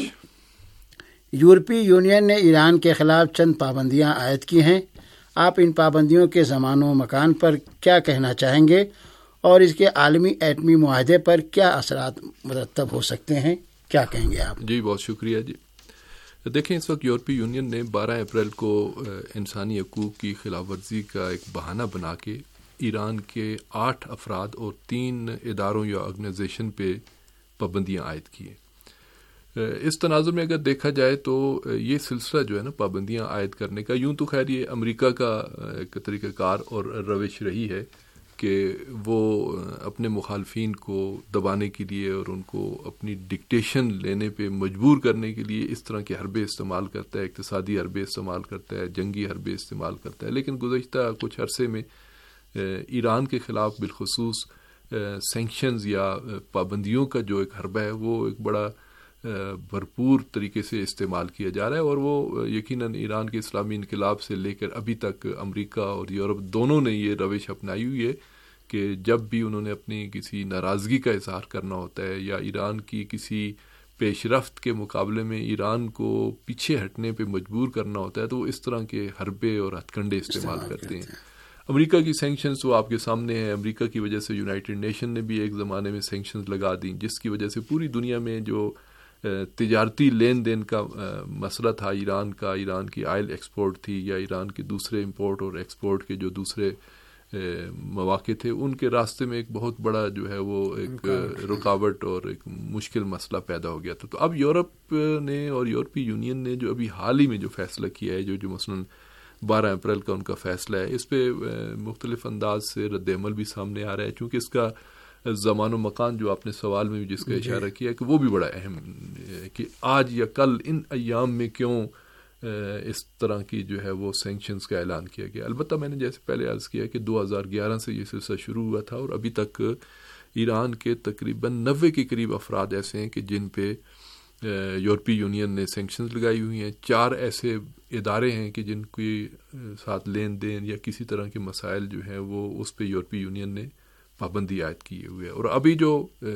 یورپی یونین نے ایران کے خلاف چند پابندیاں عائد کی ہیں۔ آپ ان پابندیوں کے زمان و مکان پر کیا کہنا چاہیں گے، اور اس کے عالمی ایٹمی معاہدے پر کیا اثرات مرتب ہو سکتے ہیں؟ کیا کہیں گے آپ؟ جی بہت شکریہ۔ جی دیکھیں، اس وقت یورپی یونین نے 12 اپریل کو انسانی حقوق کی خلاف ورزی کا ایک بہانہ بنا کے ایران کے 8 افراد اور 3 اداروں یا آرگنائزیشن پہ پابندیاں عائد کی ہیں۔ اس تناظر میں اگر دیکھا جائے تو یہ سلسلہ جو ہے نا پابندیاں عائد کرنے کا، یوں تو خیر یہ امریکہ کا ایک طریقہ کار اور روش رہی ہے کہ وہ اپنے مخالفین کو دبانے کے لیے اور ان کو اپنی ڈکٹیشن لینے پہ مجبور کرنے کے لیے اس طرح کے حربے استعمال کرتا ہے، اقتصادی حربے استعمال کرتا ہے، جنگی حربے استعمال کرتا ہے. لیکن گزشتہ کچھ عرصے میں ایران کے خلاف بالخصوص سینکشنز یا پابندیوں کا جو ایک حربہ ہے وہ ایک بڑا بھرپور طریقے سے استعمال کیا جا رہا ہے، اور وہ یقیناً ایران کے اسلامی انقلاب سے لے کر ابھی تک امریکہ اور یورپ دونوں نے یہ روش اپنائی ہوئی ہے کہ جب بھی انہوں نے اپنی کسی ناراضگی کا اظہار کرنا ہوتا ہے یا ایران کی کسی پیش رفت کے مقابلے میں ایران کو پیچھے ہٹنے پہ مجبور کرنا ہوتا ہے تو وہ اس طرح کے حربے اور ہتھ کنڈے استعمال کرتے ہیں. امریکہ کی سینکشنز وہ آپ کے سامنے ہیں. امریکہ کی وجہ سے یونائٹڈ نیشن نے بھی ایک زمانے میں سینکشنز لگا دیں، جس کی وجہ سے پوری دنیا میں جو تجارتی لین دین کا مسئلہ تھا ایران کا، ایران کی آئل ایکسپورٹ تھی یا ایران کے دوسرے امپورٹ اور ایکسپورٹ کے جو دوسرے مواقع تھے، ان کے راستے میں ایک بہت بڑا جو ہے وہ ایک رکاوٹ اور ایک مشکل مسئلہ پیدا ہو گیا تھا. تو اب یورپ نے اور یورپی یونین نے جو ابھی حال ہی میں جو فیصلہ کیا ہے، جو مثلاً 12 اپریل کا ان کا فیصلہ ہے، اس پہ مختلف انداز سے رد عمل بھی سامنے آ رہا ہے، چونکہ اس کا زمان و مکان جو آپ نے سوال میں بھی جس کا اشارہ کیا کہ وہ بھی بڑا اہم ہے کہ آج یا کل ان ایام میں کیوں اس طرح کی جو ہے وہ سینکشنز کا اعلان کیا گیا. البتہ میں نے جیسے پہلے عرض کیا کہ 2011 سے یہ سلسلہ شروع ہوا تھا اور ابھی تک ایران کے تقریباً 90 کے قریب افراد ایسے ہیں کہ جن پہ یورپی یونین نے سینکشنز لگائی ہوئی ہیں. 4 ایسے ادارے ہیں کہ جن کے ساتھ لین دین یا کسی طرح کے مسائل جو ہیں وہ اس پہ یورپی یونین نے پابندی عائد کیے ہوئے ہے. اور ابھی جو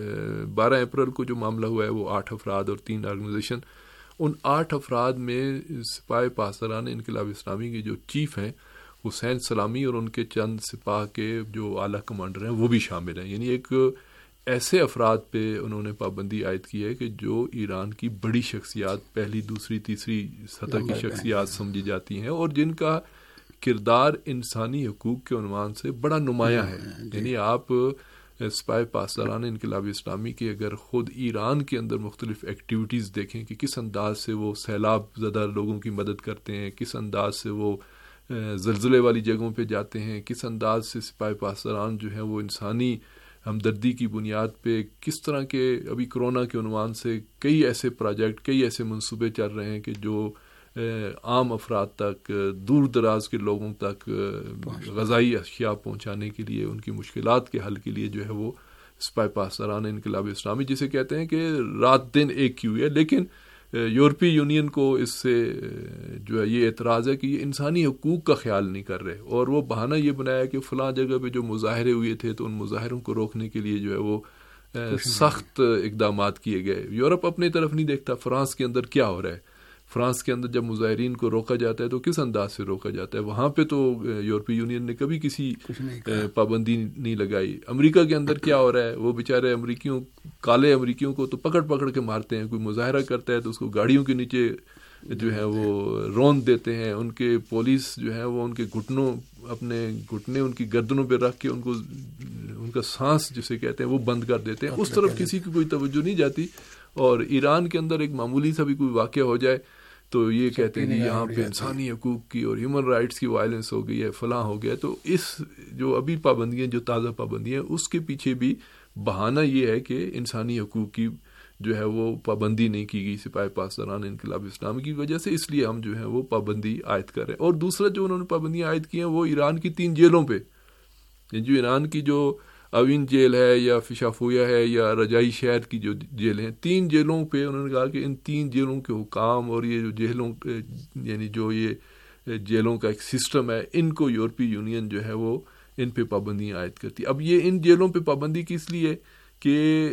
12 اپریل کو جو معاملہ ہوا ہے وہ 8 افراد اور 3 آرگنائزیشن، ان 8 افراد میں سپاہ پاسداران انقلاب اسلامی کے جو چیف ہیں حسین سلامی اور ان کے چند سپاہ کے جو اعلیٰ کمانڈر ہیں وہ بھی شامل ہیں. یعنی ایک ایسے افراد پہ انہوں نے پابندی عائد کی ہے کہ جو ایران کی بڑی شخصیات، پہلی دوسری تیسری سطح کی شخصیات سمجھی جاتی ہیں اور جن کا کردار انسانی حقوق کے عنوان سے بڑا نمایاں ہے. یعنی آپ سپاہ پاسداران انقلاب اسلامی کے اگر خود ایران کے اندر مختلف ایکٹیویٹیز دیکھیں کہ کس انداز سے وہ سیلاب زدہ لوگوں کی مدد کرتے ہیں، کس انداز سے وہ زلزلے والی جگہوں پہ جاتے ہیں، کس انداز سے سپاہ پاسداران جو ہیں وہ انسانی ہمدردی کی بنیاد پہ کس طرح کے ابھی کرونا کے عنوان سے کئی ایسے پروجیکٹ، کئی ایسے منصوبے چل رہے ہیں کہ جو عام افراد تک، دور دراز کے لوگوں تک غذائی اشیاء پہنچانے کے لیے، ان کی مشکلات کے حل کے لیے جو ہے وہ سپاہ پاسداران انقلاب اسلامی جسے کہتے ہیں کہ رات دن ایک کی ہوئی ہے. لیکن یورپی یونین کو اس سے جو ہے یہ اعتراض ہے کہ یہ انسانی حقوق کا خیال نہیں کر رہے، اور وہ بہانہ یہ بنایا کہ فلاں جگہ پہ جو مظاہرے ہوئے تھے تو ان مظاہروں کو روکنے کے لیے جو ہے وہ سخت اقدامات کیے گئے. یورپ اپنی طرف نہیں دیکھتا فرانس کے اندر کیا ہو رہا ہے. فرانس کے اندر جب مظاہرین کو روکا جاتا ہے تو کس انداز سے روکا جاتا ہے، وہاں پہ تو یورپی یونین نے کبھی کسی پابندی نہیں لگائی. امریکہ کے اندر کیا ہو رہا ہے، وہ بیچارے امریکیوں، کالے امریکیوں کو تو پکڑ پکڑ کے مارتے ہیں. کوئی مظاہرہ کرتا ہے تو اس کو گاڑیوں کے نیچے جو ہے وہ روند دیتے ہیں. ان کے پولیس جو ہے وہ ان کے گھٹنوں، اپنے گھٹنے ان کی گردنوں پہ رکھ کے ان کو، ان کا سانس جسے کہتے ہیں وہ بند کر دیتے ہیں. اس طرف کسی کی کوئی توجہ نہیں جاتی. اور ایران کے اندر ایک معمولی سا بھی کوئی واقعہ ہو جائے تو یہ کہتے ہیں یہاں پہ انسانی حقوق کی اور ہیومن رائٹس کی وائلنس ہو گئی ہے، فلاں ہو گیا. تو اس جو ابھی پابندیاں، جو تازہ پابندیاں، اس کے پیچھے بھی بہانہ یہ ہے کہ انسانی حقوق کی جو ہے وہ پابندی نہیں کی گئی سپاہ پاسداران انقلاب اسلامی کی وجہ سے، اس لیے ہم جو ہے وہ پابندی عائد کر رہے ہیں. اور دوسرا جو انہوں نے پابندیاں عائد کی ہیں وہ ایران کی 3 جیلوں پہ، جو ایران کی جو اوین جیل ہے یا فشافویا ہے یا رجائی شہر کی جو جیلیں ہیں، 3 جیلوں پہ انہوں نے کہا کہ ان 3 جیلوں کے حکام اور یہ جو جیلوں، یعنی جو یہ جیلوں کا ایک سسٹم ہے، ان کو یورپی یونین جو ہے وہ ان پہ پابندیاں عائد کرتی. اب یہ ان جیلوں پہ پابندی کس لیے کہ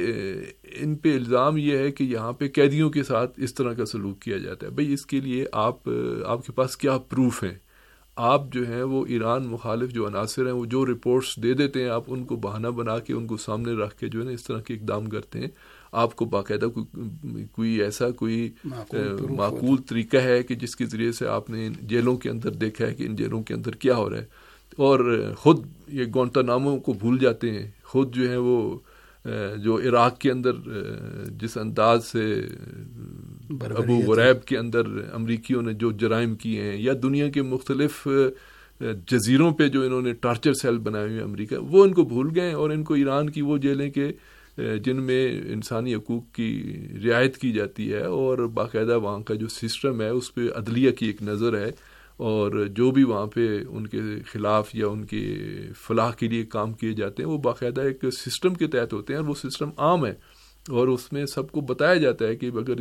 ان پہ الزام یہ ہے کہ یہاں پہ قیدیوں کے ساتھ اس طرح کا سلوک کیا جاتا ہے. بھئی اس کے لیے آپ کے پاس کیا پروف ہیں؟ آپ جو ہیں وہ ایران مخالف جو عناصر ہیں وہ جو رپورٹس دے دیتے ہیں، آپ ان کو بہانہ بنا کے ان کو سامنے رکھ کے جو ہے نا اس طرح کے اقدام کرتے ہیں. آپ کو باقاعدہ کوئی ایسا کوئی معقول طریقہ ہے کہ جس کے ذریعے سے آپ نے جیلوں کے اندر دیکھا ہے کہ ان جیلوں کے اندر کیا ہو رہا ہے. اور خود یہ گوانتانامو کو بھول جاتے ہیں، خود جو ہے وہ جو عراق کے اندر جس انداز سے ابو غریب کے اندر امریکیوں نے جو جرائم کیے ہیں، یا دنیا کے مختلف جزیروں پہ جو انہوں نے ٹارچر سیل بنائے ہوئے امریکہ، وہ ان کو بھول گئے، اور ان کو ایران کی وہ جیلیں کہ جن میں انسانی حقوق کی رعایت کی جاتی ہے، اور باقاعدہ وہاں کا جو سسٹم ہے اس پہ عدلیہ کی ایک نظر ہے، اور جو بھی وہاں پہ ان کے خلاف یا ان کے فلاح کے لیے کام کیے جاتے ہیں وہ باقاعدہ ایک سسٹم کے تحت ہوتے ہیں، اور وہ سسٹم عام ہے، اور اس میں سب کو بتایا جاتا ہے کہ اگر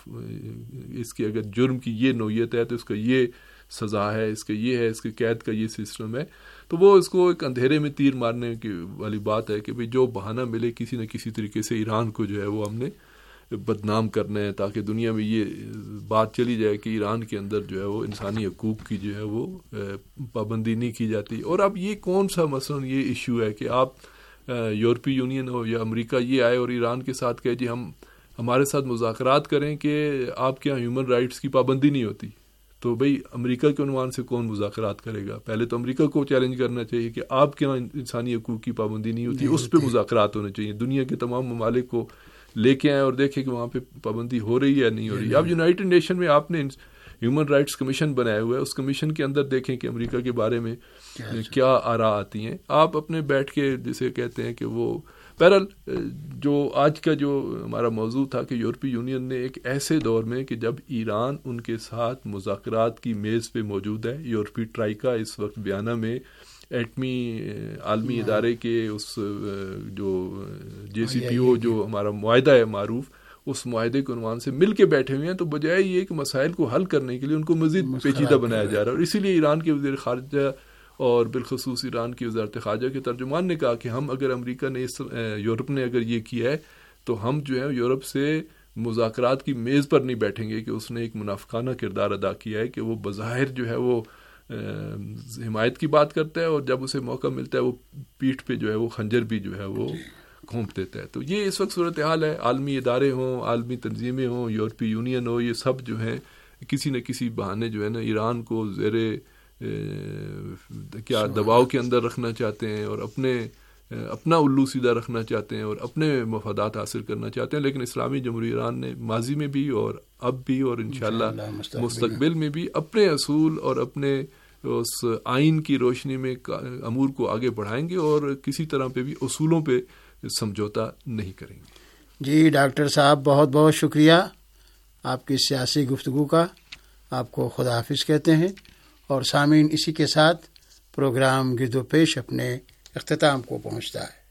اس کے اگر جرم کی یہ نوعیت ہے تو اس کا یہ سزا ہے، اس کا یہ ہے، اس کے قید کا یہ سسٹم ہے. تو وہ اس کو ایک اندھیرے میں تیر مارنے کی والی بات ہے کہ بھئی جو بہانہ ملے کسی نہ کسی طریقے سے ایران کو جو ہے وہ ہم نے بدنام کرنا ہے، تاکہ دنیا میں یہ بات چلی جائے کہ ایران کے اندر جو ہے وہ انسانی حقوق کی جو ہے وہ پابندی نہیں کی جاتی. اور اب یہ کون سا مثلا یہ ایشو ہے کہ آپ یورپی یونین ہو یا امریکہ یہ آئے اور ایران کے ساتھ کہے جی ہمارے ساتھ مذاکرات کریں کہ آپ کے یہاں ہیومن رائٹس کی پابندی نہیں ہوتی. تو بھئی امریکہ کے عنوان سے کون مذاکرات کرے گا؟ پہلے تو امریکہ کو چیلنج کرنا چاہیے کہ آپ کے یہاں انسانی حقوق کی پابندی نہیں ہوتی، اس پہ مذاکرات ہونے چاہیے. دنیا کے تمام ممالک کو لے کے آئیں اور دیکھیں کہ وہاں پہ پابندی ہو رہی ہے یا نہیں ہو رہی. اب یونائٹڈ نیشن میں آپ نے ہیومن رائٹس کمیشن بنایا ہوا ہے، اس کمیشن کے اندر دیکھیں کہ امریکہ کے بارے میں کیا آراء آتی ہیں. آپ اپنے بیٹھ کے جسے کہتے ہیں کہ وہ بہرحال جو آج کا جو ہمارا موضوع تھا کہ یورپی یونین نے ایک ایسے دور میں کہ جب ایران ان کے ساتھ مذاکرات کی میز پہ موجود ہے، یورپی ٹرائیکا اس وقت ویانا میں ایٹمی عالمی ادارے کے اس جو JCPO جو ہمارا معاہدہ ہے معروف، اس معاہدے کے عنوان سے مل کے بیٹھے ہوئے ہیں، تو بجائے یہ کہ مسائل کو حل کرنے کے لیے ان کو مزید پیچیدہ بنایا جا رہا ہے. اور اسی لیے ایران کے وزیر خارجہ اور بالخصوص ایران کی وزارت خارجہ کے ترجمان نے کہا کہ ہم اگر امریکہ نے یورپ نے اگر یہ کیا ہے تو ہم جو ہے یورپ سے مذاکرات کی میز پر نہیں بیٹھیں گے کہ اس نے ایک منافقانہ کردار ادا کیا ہے کہ وہ بظاہر جو ہے وہ حمایت کی بات کرتا ہے، اور جب اسے موقع ملتا ہے وہ پیٹھ پہ جو ہے وہ خنجر بھی جو ہے وہ گھونپ دیتا ہے. تو یہ اس وقت صورتحال ہے. عالمی ادارے ہوں، عالمی تنظیمیں ہوں، یورپی یونین ہو، یہ سب جو ہیں کسی نہ کسی بہانے جو ہے نا ایران کو زیر کیا دباؤ کے اندر رکھنا چاہتے ہیں، اور اپنا الو سیدھا رکھنا چاہتے ہیں، اور اپنے مفادات حاصل کرنا چاہتے ہیں. لیکن اسلامی جمہوریہ ایران نے ماضی میں بھی اور اب بھی اور انشاءاللہ مستقبل میں بھی اپنے اصول اور اپنے اس آئین کی روشنی میں امور کو آگے بڑھائیں گے، اور کسی طرح پہ بھی اصولوں پہ سمجھوتا نہیں کریں گے. جی ڈاکٹر صاحب بہت بہت شکریہ آپ کی سیاسی گفتگو کا. آپ کو خدا حافظ کہتے ہیں، اور سامعین اسی کے ساتھ پروگرام گرد و پیش اپنے اختتام کو پہنچتا ہے.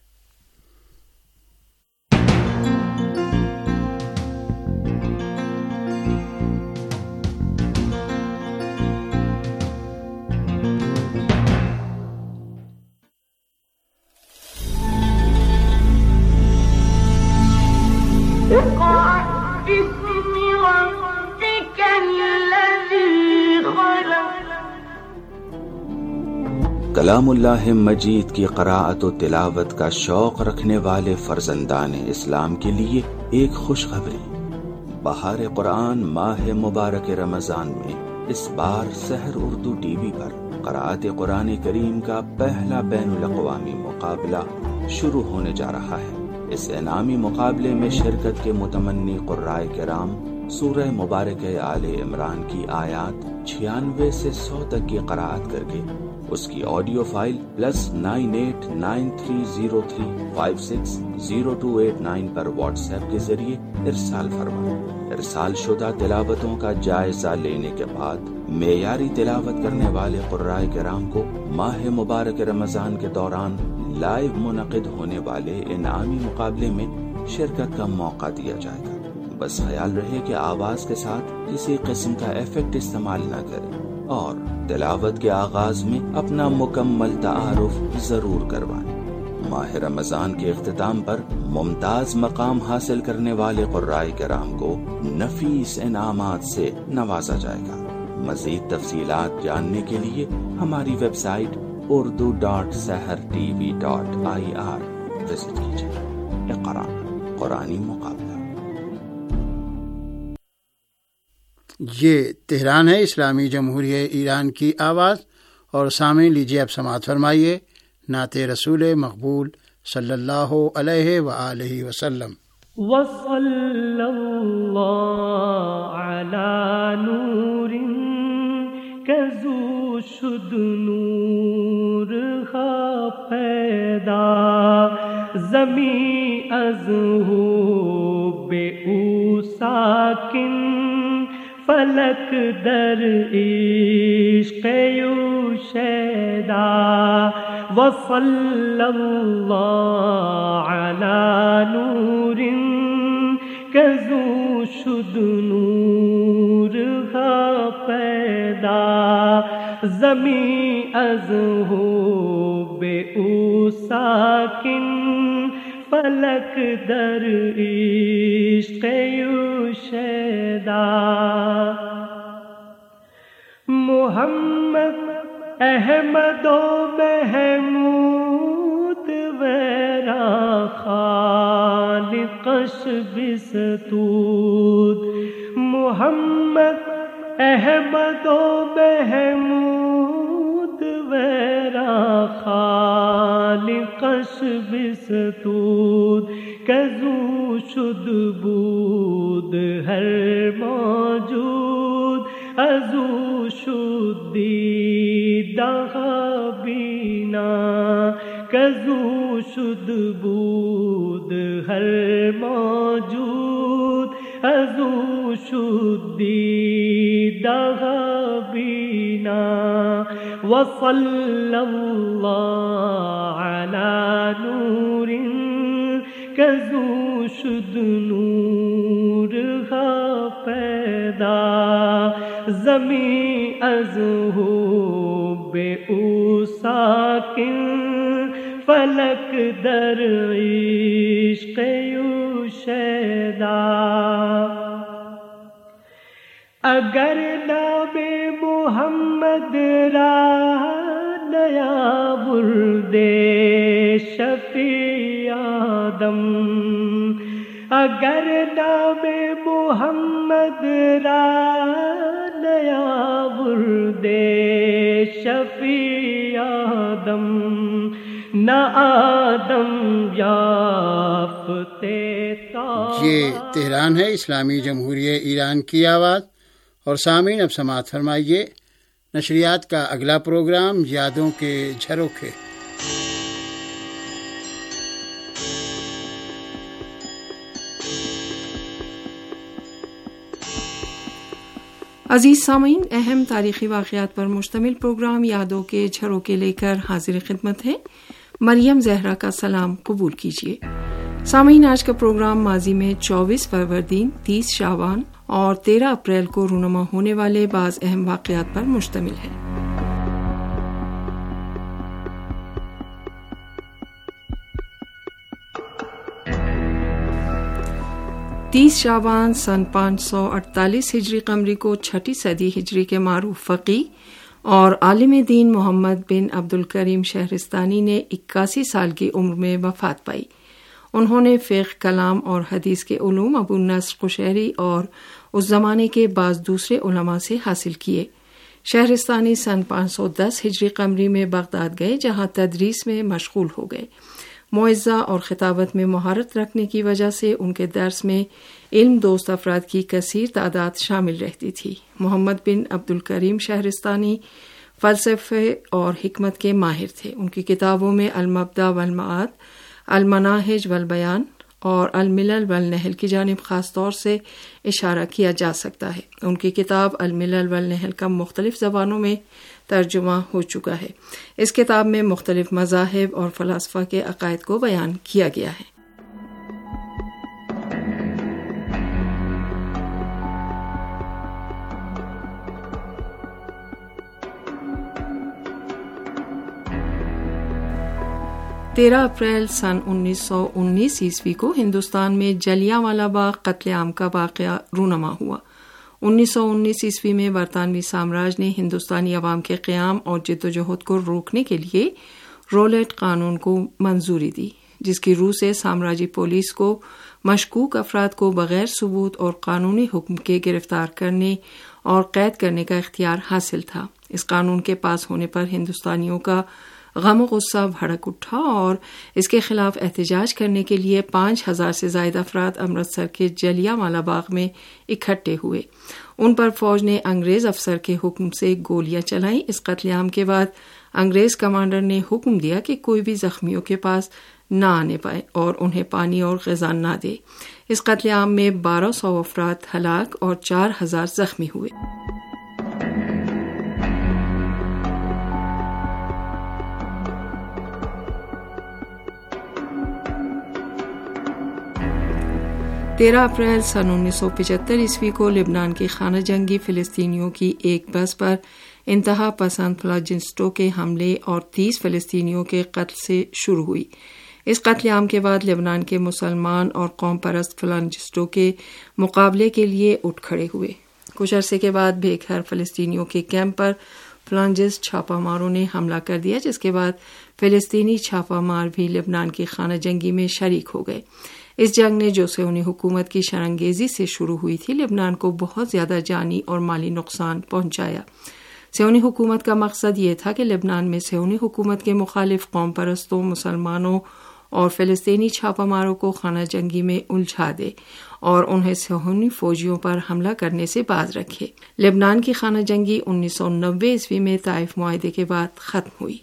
کلام اللہ مجید کی قراءت و تلاوت کا شوق رکھنے والے فرزندان اسلام کے لیے ایک خوشخبری. بہار قرآن ماہ مبارک رمضان میں اس بار سحر اردو ٹی وی پر قراءت قرآن کریم کا پہلا بین الاقوامی مقابلہ شروع ہونے جا رہا ہے. اس انعامی مقابلے میں شرکت کے متمنی قرائے کرام سورہ مبارک آل عمران کی آیات 96 سے 100 تک کی قراءت کر کے اس کی آڈیو فائل +989303560289 پر واٹس ایپ کے ذریعے ارسال فرمائیں. ارسال شدہ تلاوتوں کا جائزہ لینے کے بعد معیاری تلاوت کرنے والے قرائے کرام کو ماہ مبارک رمضان کے دوران لائیو منعقد ہونے والے انعامی مقابلے میں شرکت کا موقع دیا جائے گا. بس خیال رہے کہ آواز کے ساتھ کسی قسم کا ایفیکٹ استعمال نہ کریں، اور تلاوت کے آغاز میں اپنا مکمل تعارف ضرور کروائیں. ماہ رمضان کے اختتام پر ممتاز مقام حاصل کرنے والے قرائے کرام کو نفیس انعامات سے نوازا جائے گا. مزید تفصیلات جاننے کے لیے ہماری ویب سائٹ urdu.sehrtv.ir وزٹ کیجیے. اقرا قرآنی مقابلہ. یہ تہران ہے، اسلامی جمہوریہ ایران کی آواز. اور سامعین لیجیے اب سماعت فرمائیے نعت رسول مقبول صلی اللہ علیہ وآلہ وسلم. وصلی اللہ علی نور کزو شد نور ہا پیدا زمیں از ہو بے او ساکن فلک در عشق یو شیدا. وصلی اللہ علی نور کزو شد نور ہا پیدا زمیں از ہو بے او ساکن فلک در عشق یو شیدا. محمد احمد و محمود ویرا خالقش بستود. محمد احمد و محمود ویرا خالقش بستود. کزو شد بود ہر موجود ازو شد دیدہ بینا. کزو شد بود ہر موجود ازو شد دیدہ بینا. وصلی اللہ علی نور کزو شد نور ہا پیدا زمیں از ہو بے او ساکن فلک در عشق یو شیدا. اگر نام محمد را نیا بردے شفیع آدم. اگر نام محمد را نیا بردے شفیع آدم نہ آدم یافتے. یہ تہران ہے، اسلامی جمہوریہ ایران کی آواز. اور سامعین اب سماعت فرمائیے نشریات کا اگلا پروگرام یادوں کے جھروکے. عزیز سامعین، اہم تاریخی واقعات پر مشتمل پروگرام یادوں کے جھروکے لے کر حاضر خدمت ہے. مریم زہرا کا سلام قبول کیجیے. سامعین، آج کا پروگرام ماضی میں 24 فروردین، 30 شعبان اور 13 اپریل کو رونما ہونے والے بعض اہم واقعات پر مشتمل ہے. تیس شعبان سن 548 ہجری قمری کو چھٹی صدی ہجری کے معروف فقی اور عالم دین محمد بن عبد الکریم شہرستانی نے 81 سال کی عمر میں وفات پائی. انہوں نے فقہ، کلام اور حدیث کے علوم ابو النصر قشیری اور اس زمانے کے بعض دوسرے علماء سے حاصل کیے. شہرستانی سن 510 ہجری قمری میں بغداد گئے، جہاں تدریس میں مشغول ہو گئے. معزہ اور خطابت میں مہارت رکھنے کی وجہ سے ان کے درس میں علم دوست افراد کی کثیر تعداد شامل رہتی تھی. محمد بن عبد الکریم شہرستانی فلسفے اور حکمت کے ماہر تھے. ان کی کتابوں میں المبدأ والمعاد، المناہج والبیان اور الملل والنحل کی جانب خاص طور سے اشارہ کیا جا سکتا ہے. ان کی کتاب الملل والنحل کا مختلف زبانوں میں ترجمہ ہو چکا ہے. اس کتاب میں مختلف مذاہب اور فلاسفہ کے عقائد کو بیان کیا گیا ہے. تیرہ اپریل سن 1919 عیسوی کو ہندوستان میں جلیانوالہ باغ قتل عام کا واقعہ رونما ہوا. 1919 عیسوی میں برطانوی سامراج نے ہندوستانی عوام کے قیام اور جدوجہد کو روکنے کے لیے رولیٹ قانون کو منظوری دی، جس کی روح سے سامراجی پولیس کو مشکوک افراد کو بغیر ثبوت اور قانونی حکم کے گرفتار کرنے اور قید کرنے کا اختیار حاصل تھا. اس قانون کے پاس ہونے پر ہندوستانیوں کا غم و غصہ بھڑک اٹھا اور اس کے خلاف احتجاج کرنے کے لیے 5000 سے زائد افراد امرتسر کے جلیانوالہ باغ میں اکٹھے ہوئے۔ ان پر فوج نے انگریز افسر کے حکم سے گولیاں چلائیں۔ اس قتل عام کے بعد انگریز کمانڈر نے حکم دیا کہ کوئی بھی زخمیوں کے پاس نہ آنے پائے اور انہیں پانی اور غذا نہ دے۔ اس قتل عام میں 1200 افراد ہلاک اور 4000 زخمی ہوئے۔ تیرہ اپریل سن 1975 عیسوی کو لبنان کی خانہ جنگی فلسطینیوں کی ایک بس پر انتہا پسند فلانجسٹوں کے حملے اور 30 فلسطینیوں کے قتل سے شروع ہوئی۔ اس قتل عام کے بعد لبنان کے مسلمان اور قوم پرست فلانجسٹوں کے مقابلے کے لیے اٹھ کھڑے ہوئے۔ کچھ عرصے کے بعد بے گھر فلسطینیوں کے کیمپ پر فلانجسٹ چھاپہ ماروں نے حملہ کر دیا، جس کے بعد فلسطینی چھاپہ مار بھی لبنان کی خانہ جنگی میں شریک ہو گئے۔ اس جنگ نے جو صہیونی حکومت کی شرانگیزی سے شروع ہوئی تھی، لبنان کو بہت زیادہ جانی اور مالی نقصان پہنچایا۔ صہیونی حکومت کا مقصد یہ تھا کہ لبنان میں صہیونی حکومت کے مخالف قوم پرستوں، مسلمانوں اور فلسطینی چھاپہ ماروں کو خانہ جنگی میں الجھا دے اور انہیں صہیونی فوجیوں پر حملہ کرنے سے باز رکھے۔ لبنان کی خانہ جنگی 1990 عیسوی میں طائف معاہدے کے بعد ختم ہوئی۔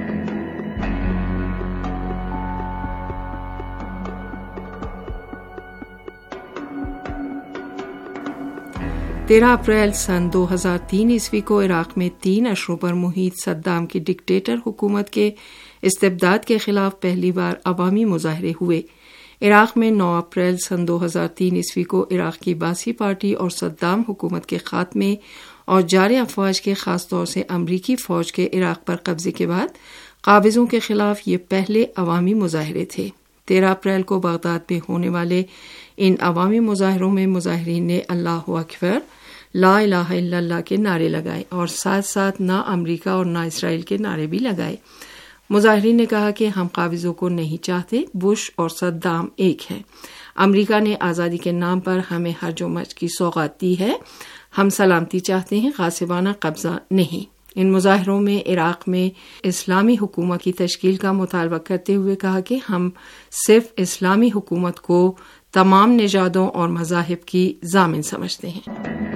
13 اپریل سن 2003 عیسوی کو عراق میں 3 اشروں پر محیط صدام کی ڈکٹیٹر حکومت کے استبداد کے خلاف پہلی بار عوامی مظاہرے ہوئے۔ عراق میں 9 اپریل سن 2003 عیسوی کو عراق کی باسی پارٹی اور صدام حکومت کے خاتمے اور جارِ افواج کے خاص طور سے امریکی فوج کے عراق پر قبضے کے بعد قابضوں کے خلاف یہ پہلے عوامی مظاہرے تھے۔ 13 اپریل کو بغداد میں ہونے والے ان عوامی مظاہروں میں مظاہرین نے اللہ اکبر، لا الہ الا اللہ کے نعرے لگائے اور ساتھ ساتھ نہ امریکہ اور نہ اسرائیل کے نعرے بھی لگائے۔ مظاہرین نے کہا کہ ہم قابضوں کو نہیں چاہتے، بش اور صدام ایک ہیں۔ امریکہ نے آزادی کے نام پر ہمیں ہرج و مرج کی سوغات دی ہے، ہم سلامتی چاہتے ہیں، غاصبانہ قبضہ نہیں۔ ان مظاہروں میں عراق میں اسلامی حکومت کی تشکیل کا مطالبہ کرتے ہوئے کہا کہ ہم صرف اسلامی حکومت کو تمام نژادوں اور مذاہب کی ضامن سمجھتے ہیں۔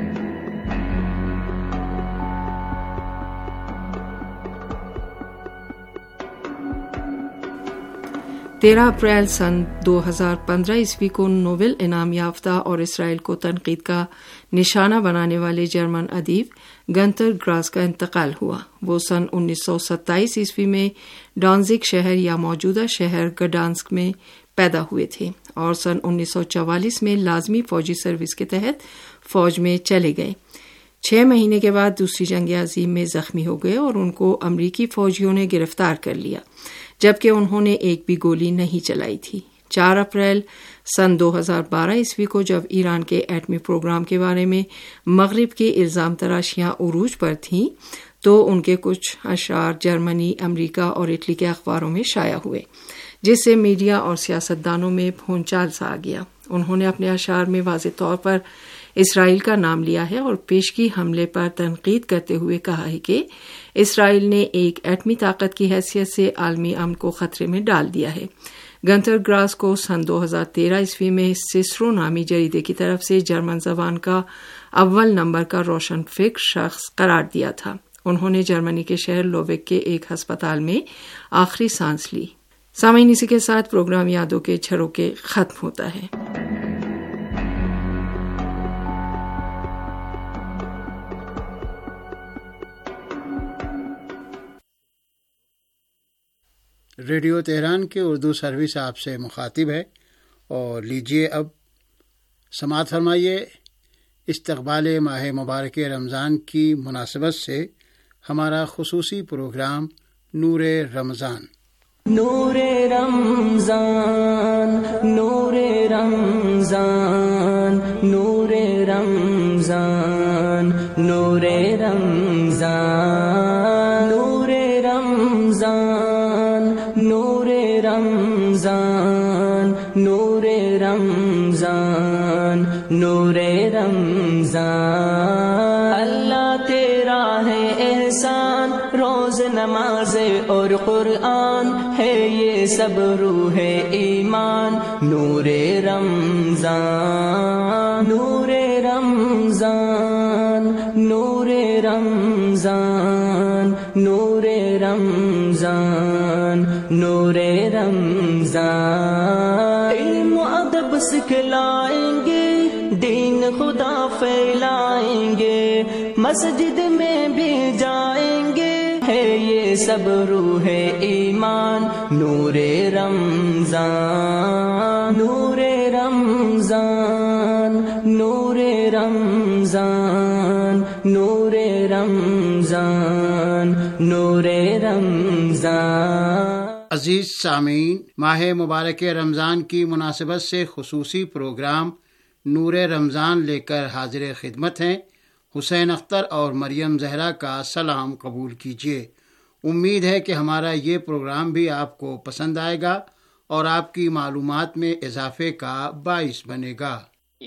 13 اپریل سن 2015 عیسوی کو نوبل انعام یافتہ اور اسرائیل کو تنقید کا نشانہ بنانے والے جرمن ادیب گنتر گراس کا انتقال ہوا۔ وہ سن 1927 عیسوی میں ڈانزگ شہر یا موجودہ شہر گڈانسک میں پیدا ہوئے تھے اور سن 1944 میں لازمی فوجی سروس کے تحت فوج میں چلے گئے۔ 6 مہینے کے بعد دوسری جنگ عظیم میں زخمی ہو گئے اور ان کو امریکی فوجیوں نے گرفتار کر لیا، جبکہ انہوں نے ایک بھی گولی نہیں چلائی تھی۔ 4 اپریل سن 2012 عیسوی کو جب ایران کے ایٹمی پروگرام کے بارے میں مغرب کی الزام تراشیاں عروج پر تھیں تو ان کے کچھ اشعار جرمنی، امریکہ اور اٹلی کے اخباروں میں شائع ہوئے، جس سے میڈیا اور سیاستدانوں میں بھونچال سا آ گیا۔ انہوں نے اپنے اشعار میں واضح طور پر اسرائیل کا نام لیا ہے اور پیشگی حملے پر تنقید کرتے ہوئے کہا ہے کہ اسرائیل نے ایک ایٹمی طاقت کی حیثیت سے عالمی امن کو خطرے میں ڈال دیا ہے۔ گنتر گراس کو سن 2013 عیسوی میں سیسرو نامی جریدے کی طرف سے جرمن زبان کا اول نمبر کا روشن فکر شخص قرار دیا تھا۔ انہوں نے جرمنی کے شہر لوبیک کے ایک ہسپتال میں آخری سانس لی۔ سامعین، اسی کے ساتھ پروگرام یادوں کے جھروکے ختم ہوتا ہے۔ ریڈیو تہران کے اردو سروس آپ سے مخاطب ہے اور لیجیے اب سماعت فرمائیے استقبال ماہ مبارک رمضان کی مناسبت سے ہمارا خصوصی پروگرام نور رمضان۔ نور رمضان، نور رمضان، نور رمضان، نور رمضان، نور رمضان، نور رمضان، نور رمضان، نور رمضان۔ اللہ تیرا ہے احسان، روز نماز اور قرآن ہے یہ سب روح ایمان، نور رمضان، نور رمضان، نور رمضان، نور رمضان، نور رمضان۔ علم و ادب سکھلائیں گے، دین خدا پھیلائیں گے، مسجد میں بھی جائیں گے، ہے یہ سب روح ایمان، نور رمضان، نور رمضان، نور رمضان، نور رمضان، نور رمضان۔ عزیز سامعین، ماہ مبارک رمضان کی مناسبت سے خصوصی پروگرام نور رمضان لے کر حاضر خدمت ہیں۔ حسین اختر اور مریم زہرا کا سلام قبول کیجیے۔ امید ہے کہ ہمارا یہ پروگرام بھی آپ کو پسند آئے گا اور آپ کی معلومات میں اضافے کا باعث بنے گا۔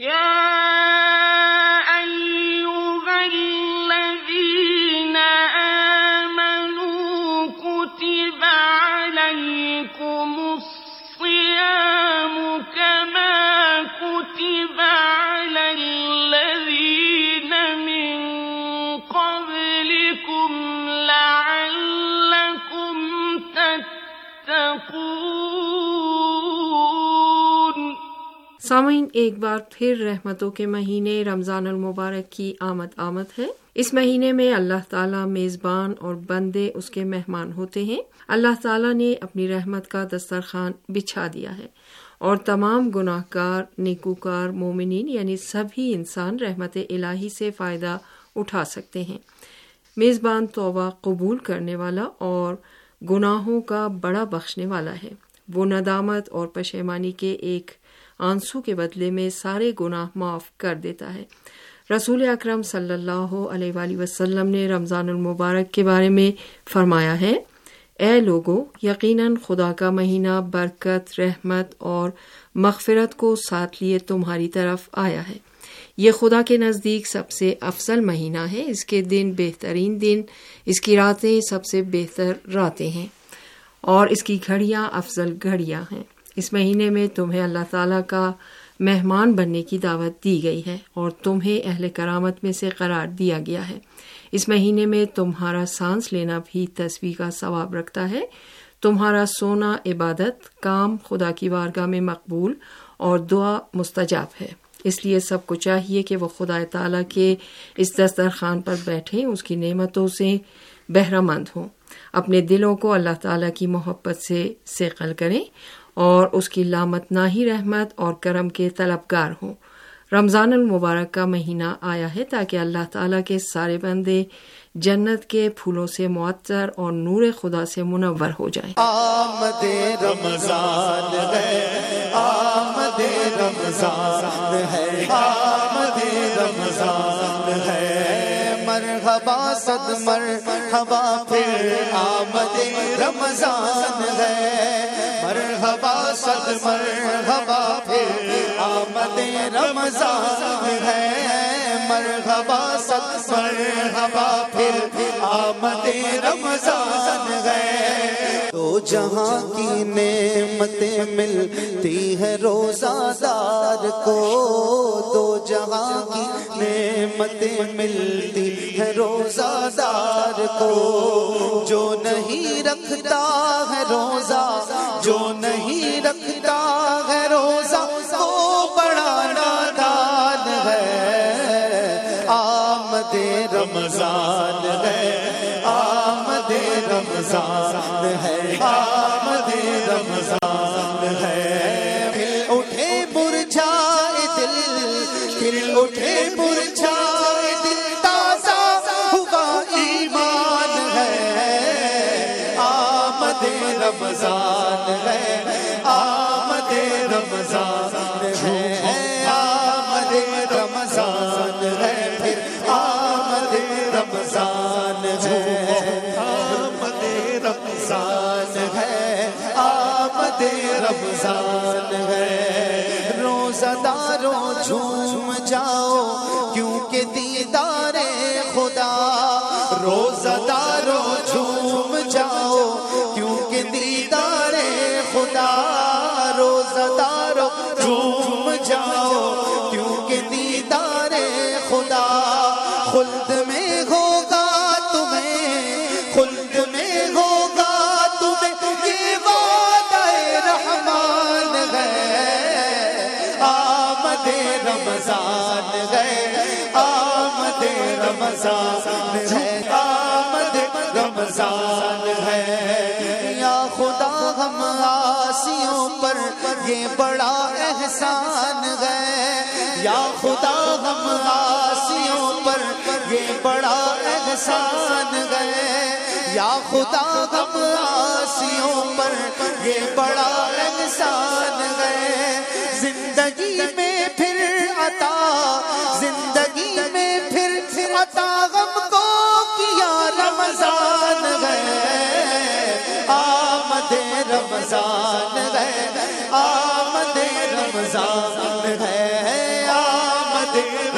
سامعین، ایک بار پھر رحمتوں کے مہینے رمضان المبارک کی آمد ہے۔ اس مہینے میں اللہ تعالیٰ میزبان اور بندے اس کے مہمان ہوتے ہیں۔ اللہ تعالیٰ نے اپنی رحمت کا دسترخوان بچھا دیا ہے اور تمام گناہ گار، نیکوکار مومنین یعنی سبھی انسان رحمت الہی سے فائدہ اٹھا سکتے ہیں۔ میزبان توبہ قبول کرنے والا اور گناہوں کا بڑا بخشنے والا ہے۔ وہ ندامت اور پشیمانی کے ایک آنسو کے بدلے میں سارے گناہ معاف کر دیتا ہے۔ رسول اکرم صلی اللہ علیہ وآلہ وسلم نے رمضان المبارک کے بارے میں فرمایا ہے، اے لوگو، یقیناً خدا کا مہینہ برکت، رحمت اور مغفرت کو ساتھ لیے تمہاری طرف آیا ہے۔ یہ خدا کے نزدیک سب سے افضل مہینہ ہے۔ اس کے دن بہترین دن، اس کی راتیں سب سے بہتر راتیں ہیں اور اس کی گھڑیاں افضل گھڑیاں ہیں۔ اس مہینے میں تمہیں اللہ تعالیٰ کا مہمان بننے کی دعوت دی گئی ہے اور تمہیں اہل کرامت میں سے قرار دیا گیا ہے۔ اس مہینے میں تمہارا سانس لینا بھی تسبیح کا ثواب رکھتا ہے۔ تمہارا سونا عبادت، کام خدا کی بارگاہ میں مقبول اور دعا مستجاب ہے۔ اس لیے سب کو چاہیے کہ وہ خدا تعالیٰ کے اس دسترخوان پر بیٹھیں، اس کی نعمتوں سے بہرہ مند ہوں، اپنے دلوں کو اللہ تعالیٰ کی محبت سے صقل کریں اور اس کی لامتناہی رحمت اور کرم کے طلبگار ہوں۔ رمضان المبارک کا مہینہ آیا ہے تاکہ اللہ تعالیٰ کے سارے بندے جنت کے پھولوں سے معطر اور نور خدا سے منور ہو جائیں۔ آمد رمضان ہے، آمد رمضان ہے، آمد رمضان ہے، مرحبا صد مرحبا پھر آمد رمضان ہے، مرحبا صد مرحبا پھر آمد رمضان ہے، مرحبا صد مرحبا پھر آمد رمضان ہے۔ تو جہاں کی نعمتیں ملتی ہے روزہ دار کو، دو جہاں کی نعمتیں ملتی ہے روزہ دار کو، جو نہیں رکھتا ہے روزہ، جو نہیں رکھتا ہے روزہ وہ بڑا نادان ہے۔ آمد رمضان ہے، آمد رمضان ہے، آمد رمضان ہے، پھر اٹھے مرجھائے دل، پھر اٹھے مرجھائے دل، تازہ ہوا ایمان ہے۔ آمد رمضان ہے، آمد رمضان ہے، آمد رمضان ہے، پھر آمد رمضان ہے، آمد رمضان ہے، آمد رمضان ہے۔ روزہ داروں جھوم جاؤ کیونکہ دیدار خدا، روزہ داروں جھوم جاؤ جھوم جاؤ کیونکہ دیدار خدا خلد میں ہوگا تمہیں، خلد میں ہوگا تمہیں، یہ وعدہ رحمان ہے، آمد رمضان ہے، آمد رمضان ہے، آمد رمضان ہے۔ یا خدا ہم عاصیوں پر یہ بڑا احسان ہے، یا خدا ہم عاصیوں پر یہ بڑا احسان ہے، یا خدا ہم عاصیوں پر یہ بڑا احسان ہے۔ زندگی میں پھر عطا، زندگی میں پھر عطا غم کو کیا رمضان ہے، آمد رمضان ہے، آمد رمضان ہے، آمد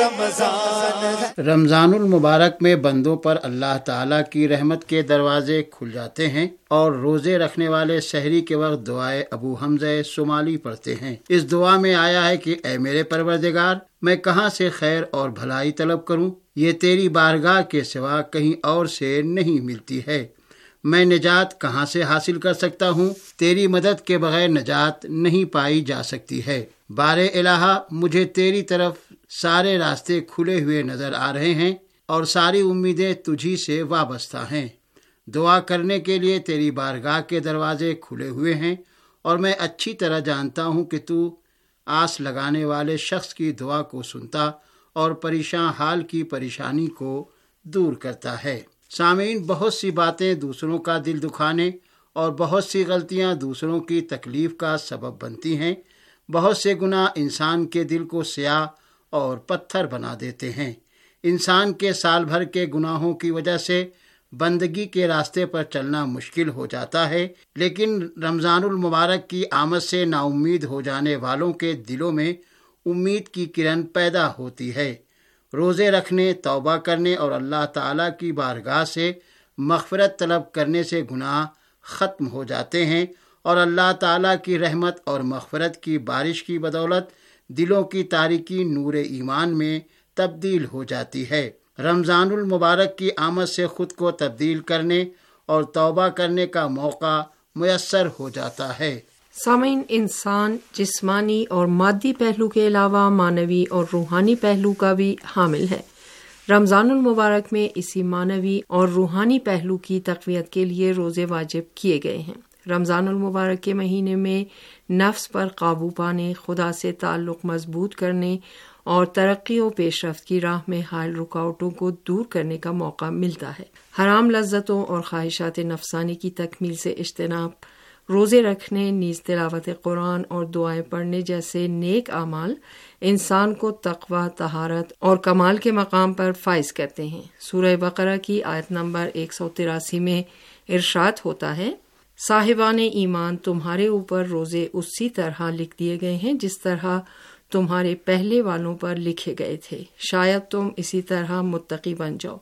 رمضان ہے۔ رمضان المبارک میں بندوں پر اللہ تعالیٰ کی رحمت کے دروازے کھل جاتے ہیں اور روزے رکھنے والے سحری کے وقت دعائے ابو حمزہ صومالی پڑھتے ہیں۔ اس دعا میں آیا ہے کہ اے میرے پروردگار، میں کہاں سے خیر اور بھلائی طلب کروں؟ یہ تیری بارگاہ کے سوا کہیں اور سے نہیں ملتی ہے۔ میں نجات کہاں سے حاصل کر سکتا ہوں؟ تیری مدد کے بغیر نجات نہیں پائی جا سکتی ہے۔ بار الہ، مجھے تیری طرف سارے راستے کھلے ہوئے نظر آ رہے ہیں اور ساری امیدیں تجھی سے وابستہ ہیں۔ دعا کرنے کے لیے تیری بارگاہ کے دروازے کھلے ہوئے ہیں اور میں اچھی طرح جانتا ہوں کہ تو آس لگانے والے شخص کی دعا کو سنتا اور پریشان حال کی پریشانی کو دور کرتا ہے۔ سامعین، بہت سی باتیں دوسروں کا دل دکھانے اور بہت سی غلطیاں دوسروں کی تکلیف کا سبب بنتی ہیں۔ بہت سے گناہ انسان کے دل کو سیاہ اور پتھر بنا دیتے ہیں۔ انسان کے سال بھر کے گناہوں کی وجہ سے بندگی کے راستے پر چلنا مشکل ہو جاتا ہے، لیکن رمضان المبارک کی آمد سے نا امید ہو جانے والوں کے دلوں میں امید کی کرن پیدا ہوتی ہے۔ روزے رکھنے، توبہ کرنے اور اللہ تعالیٰ کی بارگاہ سے مغفرت طلب کرنے سے گناہ ختم ہو جاتے ہیں اور اللہ تعالیٰ کی رحمت اور مغفرت کی بارش کی بدولت دلوں کی تاریکی نور ایمان میں تبدیل ہو جاتی ہے۔ رمضان المبارک کی آمد سے خود کو تبدیل کرنے اور توبہ کرنے کا موقع میسر ہو جاتا ہے۔ سامعین، انسان جسمانی اور مادی پہلو کے علاوہ معنوی اور روحانی پہلو کا بھی حامل ہے۔ رمضان المبارک میں اسی معنوی اور روحانی پہلو کی تقویت کے لیے روزے واجب کیے گئے ہیں۔ رمضان المبارک کے مہینے میں نفس پر قابو پانے، خدا سے تعلق مضبوط کرنے اور ترقی و پیش رفت کی راہ میں حائل رکاوٹوں کو دور کرنے کا موقع ملتا ہے۔ حرام لذتوں اور خواہشات نفسانی کی تکمیل سے اجتناب، روزے رکھنے، نیز تلاوت قرآن اور دعائیں پڑھنے جیسے نیک اعمال انسان کو تقوی، طہارت اور کمال کے مقام پر فائز کرتے ہیں۔ سورہ بقرہ کی آیت نمبر 183 میں ارشاد ہوتا ہے، صاحبان ایمان، تمہارے اوپر روزے اسی طرح لکھ دیے گئے ہیں جس طرح تمہارے پہلے والوں پر لکھے گئے تھے، شاید تم اسی طرح متقی بن جاؤ۔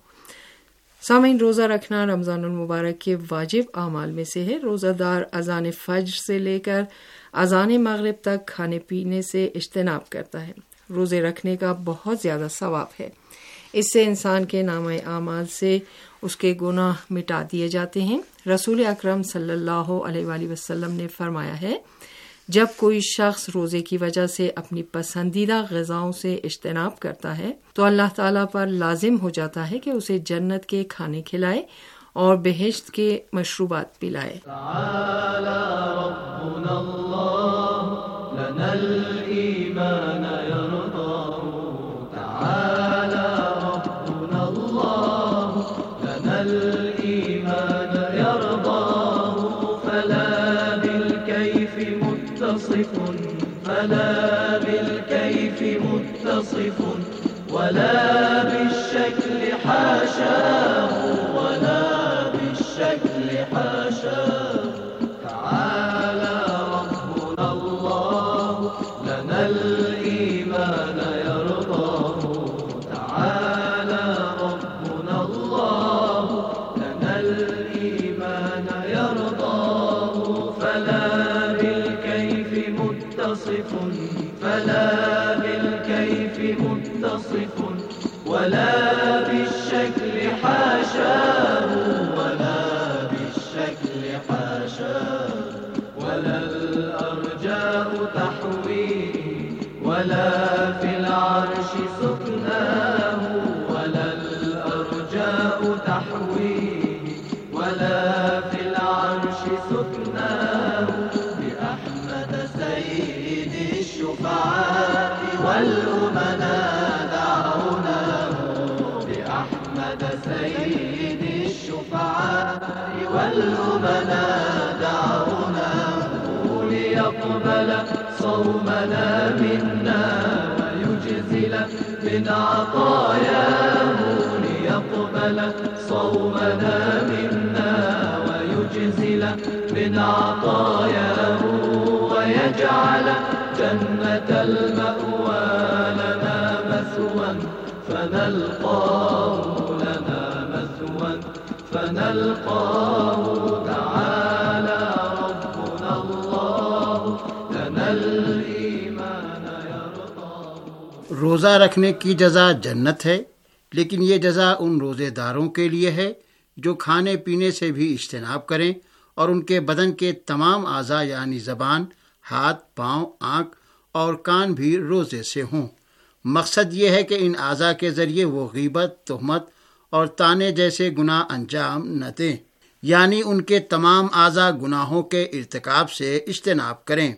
سامعین، روزہ رکھنا رمضان المبارک کے واجب اعمال میں سے ہے۔ روزہ دار اذان فجر سے لے کر اذان مغرب تک کھانے پینے سے اجتناب کرتا ہے۔ روزے رکھنے کا بہت زیادہ ثواب ہے۔ اس سے انسان کے نامہ اعمال سے اس کے گناہ مٹا دیے جاتے ہیں۔ رسول اکرم صلی اللہ علیہ وآلہ وسلم نے فرمایا ہے، جب کوئی شخص روزے کی وجہ سے اپنی پسندیدہ غذاؤں سے اجتناب کرتا ہے تو اللہ تعالیٰ پر لازم ہو جاتا ہے کہ اسے جنت کے کھانے کھلائے اور بہشت کے مشروبات پلائے۔ تعالی ربنا اللہ لنا الایمان یرضاه، تعالی ربنا اللہ لنا الایمان یرضاه، فلا بالکیف متصف، فلا بالکیف متصف، ولا بالشکل حاشاه، ولا بالشکل حاشاه، تعالى ربنا الله لنا الإيمان يرضاه، تعالى ربنا الله لنا الإيمان يرضاه، فلا بالكيف متصف، متصف ولا بالشكل حاشاه ولا بالشكل حاشاه ولا الأرجاء تحويه ولا في العرش سكناه ولا الأرجاء تحويه ولا في العرش سكناه بأحمد سيد الشفعاء والأمناء دعوناه بأحمد سيد الشفعاء والأمناء دعوناه ليقبل صومنا منا ويجزل من عطاياه ليقبل صومنا منا ويجزل من عطاياه ويجعل جنة المأوى لنا مثوى فنلقاه لنا مثوى فنلقاه تعالى ربنا الله لنا الإيمان يرضاه. روزہ رکھنے کی جزا جنت ہے، لیکن یہ جزا ان روزے داروں کے لیے ہے جو کھانے پینے سے بھی اجتناب کریں اور ان کے بدن کے تمام اعضاء یعنی زبان، ہاتھ، پاؤں، آنکھ اور کان بھی روزے سے ہوں۔ مقصد یہ ہے کہ ان اعضاء کے ذریعے وہ غیبت، تہمت اور طعنے جیسے گناہ انجام نہ دیں، یعنی ان کے تمام اعضاء گناہوں کے ارتکاب سے اجتناب کریں۔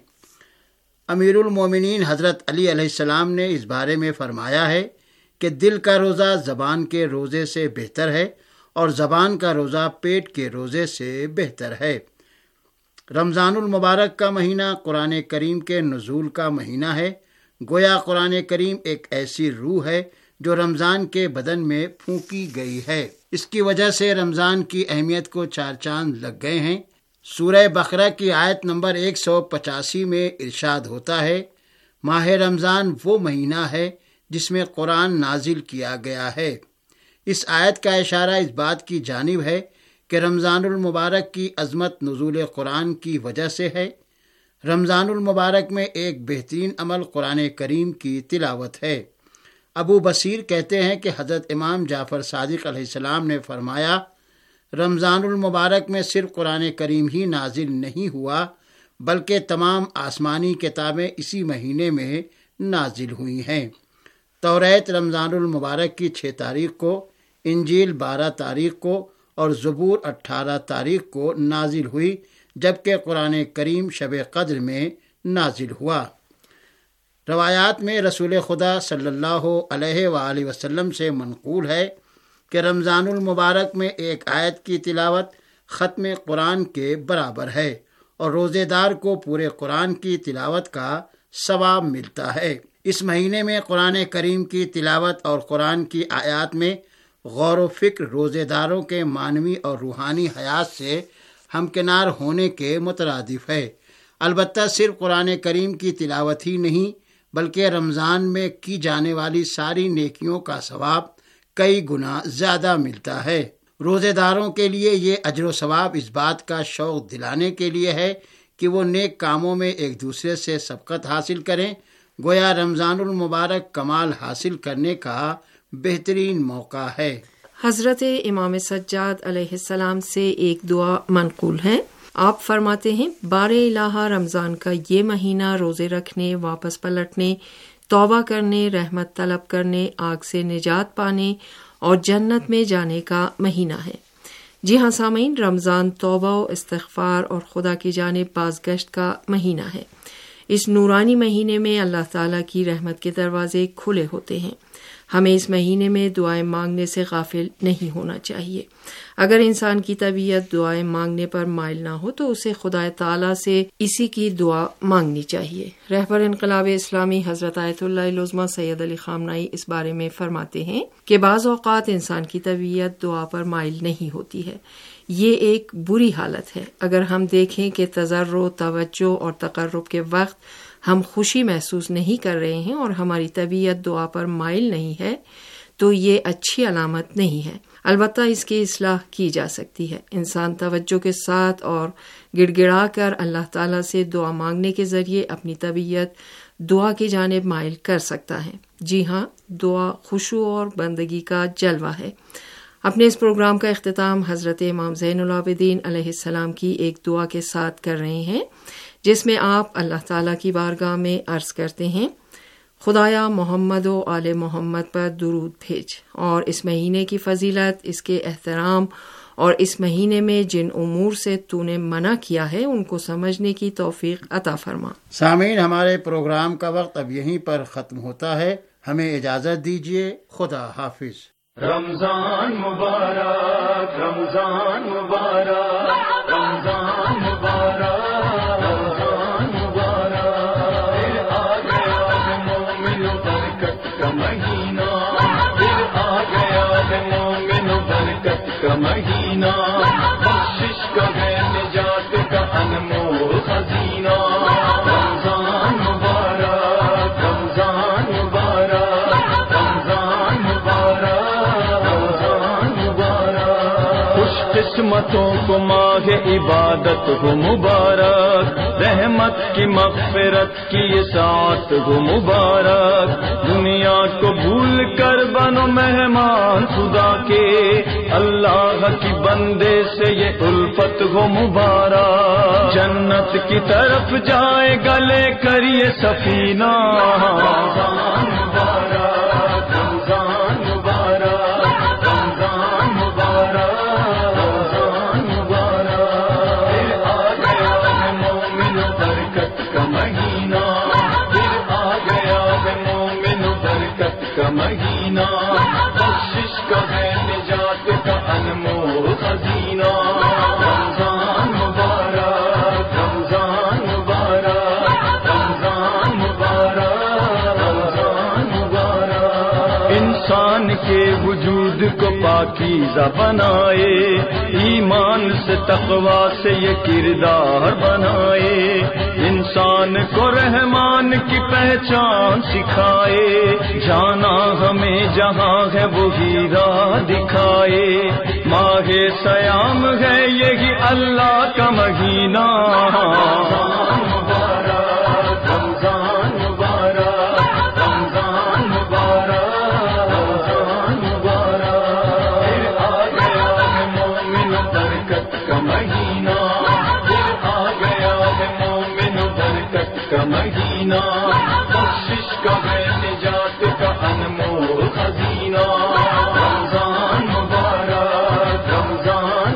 امیر المومنین حضرت علی علیہ السلام نے اس بارے میں فرمایا ہے کہ دل کا روزہ زبان کے روزے سے بہتر ہے اور زبان کا روزہ پیٹ کے روزے سے بہتر ہے۔ رمضان المبارک کا مہینہ قرآن کریم کے نزول کا مہینہ ہے، گویا قرآن کریم ایک ایسی روح ہے جو رمضان کے بدن میں پھونکی گئی ہے۔ اس کی وجہ سے رمضان کی اہمیت کو چار چاند لگ گئے ہیں۔ سورہ بقرہ کی آیت نمبر 185 میں ارشاد ہوتا ہے، ماہ رمضان وہ مہینہ ہے جس میں قرآن نازل کیا گیا ہے۔ اس آیت کا اشارہ اس بات کی جانب ہے کہ رمضان المبارک کی عظمت نزول قرآن کی وجہ سے ہے۔ رمضان المبارک میں ایک بہترین عمل قرآن کریم کی تلاوت ہے۔ ابو بصیر کہتے ہیں کہ حضرت امام جعفر صادق علیہ السلام نے فرمایا، رمضان المبارک میں صرف قرآن کریم ہی نازل نہیں ہوا بلکہ تمام آسمانی کتابیں اسی مہینے میں نازل ہوئی ہیں۔ توریت رمضان المبارک کی 6 تاریخ کو، انجیل 12 تاریخ کو اور زبور 18 تاریخ کو نازل ہوئی، جبکہ قرآن کریم شب قدر میں نازل ہوا۔ روایات میں رسول خدا صلی اللہ علیہ وآلہ وسلم سے منقول ہے کہ رمضان المبارک میں ایک آیت کی تلاوت ختم قرآن کے برابر ہے اور روزے دار کو پورے قرآن کی تلاوت کا ثواب ملتا ہے۔ اس مہینے میں قرآن کریم کی تلاوت اور قرآن کی آیات میں غور و فکر روزے داروں کے معنوی اور روحانی حیات سے ہمکنار ہونے کے مترادف ہے۔ البتہ صرف قرآن کریم کی تلاوت ہی نہیں بلکہ رمضان میں کی جانے والی ساری نیکیوں کا ثواب کئی گنا زیادہ ملتا ہے۔ روزے داروں کے لیے یہ اجر و ثواب اس بات کا شوق دلانے کے لیے ہے کہ وہ نیک کاموں میں ایک دوسرے سے سبقت حاصل کریں، گویا رمضان المبارک کمال حاصل کرنے کا بہترین موقع ہے۔ حضرت امام سجاد علیہ السلام سے ایک دعا منقول ہے۔ آپ فرماتے ہیں، بار الہ رمضان کا یہ مہینہ روزے رکھنے، واپس پلٹنے، توبہ کرنے، رحمت طلب کرنے، آگ سے نجات پانے اور جنت میں جانے کا مہینہ ہے۔ جی ہاں سامعین، رمضان توبہ و استغفار اور خدا کی جانب بازگشت کا مہینہ ہے۔ اس نورانی مہینے میں اللہ تعالیٰ کی رحمت کے دروازے کھلے ہوتے ہیں۔ ہمیں اس مہینے میں دعائیں مانگنے سے غافل نہیں ہونا چاہیے۔ اگر انسان کی طبیعت دعائیں مانگنے پر مائل نہ ہو تو اسے خدا تعالیٰ سے اسی کی دعا مانگنی چاہیے۔ رہبر انقلاب اسلامی حضرت آیت اللہ العظمیٰ سید علی خامنہئی اس بارے میں فرماتے ہیں کہ بعض اوقات انسان کی طبیعت دعا پر مائل نہیں ہوتی ہے۔ یہ ایک بری حالت ہے۔ اگر ہم دیکھیں کہ تضرع، توجہ اور تقرب کے وقت ہم خوشی محسوس نہیں کر رہے ہیں اور ہماری طبیعت دعا پر مائل نہیں ہے تو یہ اچھی علامت نہیں ہے۔ البتہ اس کی اصلاح کی جا سکتی ہے۔ انسان توجہ کے ساتھ اور گڑ گڑا کر اللہ تعالیٰ سے دعا مانگنے کے ذریعے اپنی طبیعت دعا کی جانب مائل کر سکتا ہے۔ جی ہاں، دعا خشوع اور بندگی کا جلوہ ہے۔ اپنے اس پروگرام کا اختتام حضرت امام زین العابدین علیہ السلام کی ایک دعا کے ساتھ کر رہے ہیں، جس میں آپ اللہ تعالیٰ کی بارگاہ میں عرض کرتے ہیں، خدایا محمد و آل محمد پر درود بھیج، اور اس مہینے کی فضیلت، اس کے احترام اور اس مہینے میں جن امور سے تو نے منع کیا ہے ان کو سمجھنے کی توفیق عطا فرما۔ سامعین، ہمارے پروگرام کا وقت اب یہیں پر ختم ہوتا ہے، ہمیں اجازت دیجیے، خدا حافظ۔ رمضان مبارک، رمضان مبارک، رمضان مبارک، رمضان مبارک، پھر آ گیا ہے مومن برکت کا مہینہ، پھر آ گیا ہے مومن برکت کا مہینہ، بخشش کا ہے نجات کا انمول خزینہ، رمضان مبارک، رمضان مبارک، رمضان مبارک، قسمتوں کو ماہ عبادت ہو مبارک، رحمت کی مغفرت کی یہ ساعت ہو مبارک، دنیا کو بھول کر بنو مہمان خدا کے، اللہ کی بندے سے یہ الفت ہو مبارک، جنت کی طرف جائے گا لے کر یہ سفینہ، رمضان مبارک، رمضان مبارک، رمضان مبارک، مہینہ، بخشش کا ہے نجات کا انمول خزینہ، رمضان مبارک، رمضان مبارک، رمضان مبارک، رمضان مبارک، انسان کے وجود کو پاکیزہ بنائے، ایمان سے تقویٰ سے یہ کردار بنائے، انسان کو رحمان کی پہچان سکھائے، جانا ہمیں جہاں ہے وہی راہ دکھائے، ماہ سیام ہے یہی اللہ کا مہینہ، رمضان مبارک، رمضان مبارک، رمضان مبارک، رمضان مبارک، پھر آ گیا ہے مومن برکت کا مہینہ، پھر آ گیا ہے مومن برکت کا مہینہ، بخشش کا ہے نجات کا انمول خزینہ، رمضان مبارک، رمضان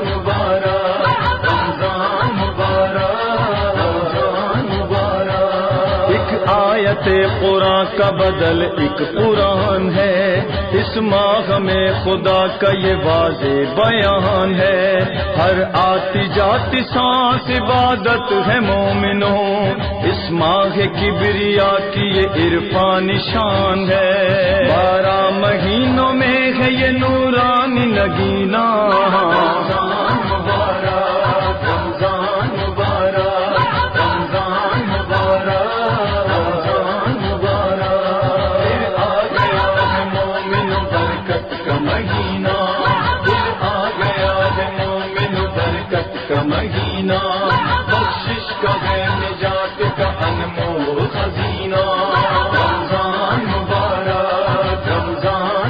مبارک، رمضان مبارک، رمضان مبارک، ایک آیت قرآن کا بدل ایک قرآن ہے، اس ماہ میں خدا کا یہ واضح بیان ہے، ہر آتی جاتی سانس عبادت ہے مومنوں، اس ماہ کبریا کی یہ عرفانی شان ہے، 12 مہینوں میں ہے یہ نورانی نگینہ، رمضان مبارک، رمضان مبارک، رمضان مبارک، رمضان مبارک، پھر آ گیا ہے مومن برکت کا مہینہ، پھر آ گیا ہے مومن برکت کا مہینہ، بخشش کا ہے نجات کا انمول خزینہ، رمضان مبارک، رمضان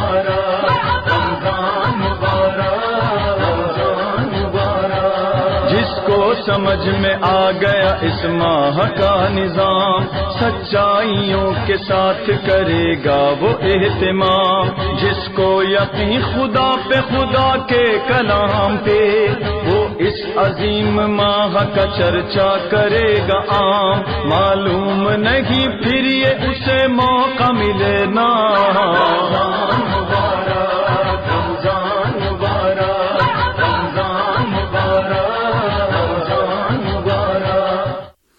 مبارک، رمضان مبارک، رمضان مبارک، جس کو سمجھ میں آ گیا اس ماہ کا نظام، سچائیوں کے ساتھ کرے گا وہ اہتمام، جس کو یقین خدا پہ، خدا کے کلام پہ، وہ اس عظیم ماہ کا چرچا کرے گا عام، معلوم نہیں پھر یہ اسے موقع ملے نا، رمضان مبارک، رمضان مبارک، رمضان مبارک، رمضان مبارک۔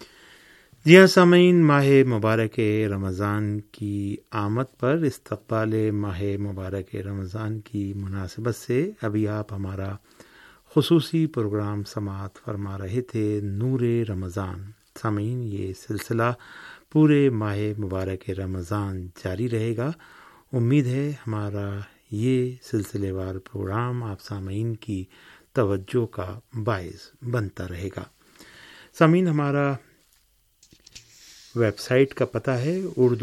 جی ہاں سامعین، ماہ مبارک رمضان کی آمد پر استقبال ماہ مبارک رمضان کی مناسبت سے ابھی آپ ہمارا خصوصی پروگرام سماعت فرما رہے تھے، نور رمضان۔ سامعین، یہ سلسلہ پورے ماہ مبارک رمضان جاری رہے گا۔ امید ہے ہمارا یہ سلسلے وار پروگرام آپ سامعین کی توجہ کا باعث بنتا رہے گا۔ سامعین، ہمارا ویب سائٹ کا پتہ ہے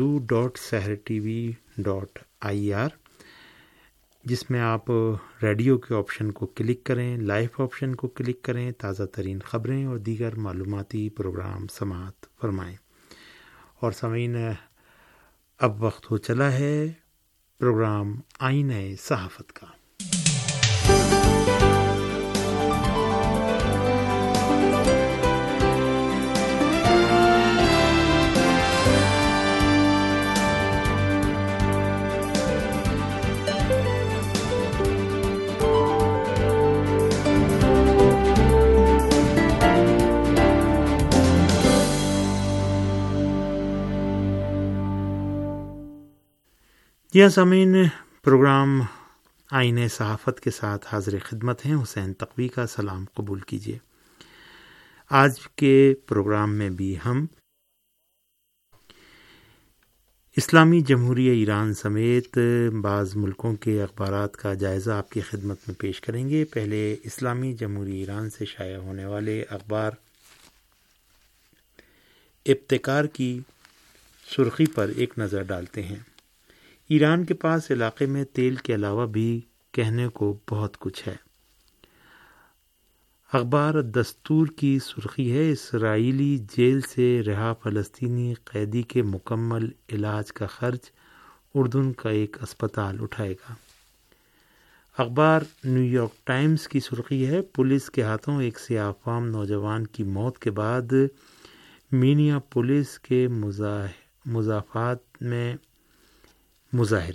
urdu.sehrtv.ir، جس میں آپ ریڈیو کے آپشن کو کلک کریں، لائیو آپشن کو کلک کریں، تازہ ترین خبریں اور دیگر معلوماتی پروگرام سماعت فرمائیں۔ اور سامعین، اب وقت ہو چلا ہے پروگرام آئینہ صحافت کا۔ جی ہاں سامعین، پروگرام آئینہ صحافت کے ساتھ حاضر خدمت ہیں۔ حسین تقوی کا سلام قبول کیجیے۔ آج کے پروگرام میں بھی ہم اسلامی جمہوریہ ایران سمیت بعض ملکوں کے اخبارات کا جائزہ آپ کی خدمت میں پیش کریں گے۔ پہلے اسلامی جمہوریہ ایران سے شائع ہونے والے اخبار ابتکار کی سرخی پر ایک نظر ڈالتے ہیں۔ ایران کے پاس علاقے میں تیل کے علاوہ بھی کہنے کو بہت کچھ ہے۔ اخبار دستور کی سرخی ہے، اسرائیلی جیل سے رہا فلسطینی قیدی کے مکمل علاج کا خرچ اردن کا ایک اسپتال اٹھائے گا۔ اخبار نیو یارک ٹائمز کی سرخی ہے، پولیس کے ہاتھوں ایک سیاہ فام نوجوان کی موت کے بعد مینیا پولیس کے مضافات میں مظاہرے۔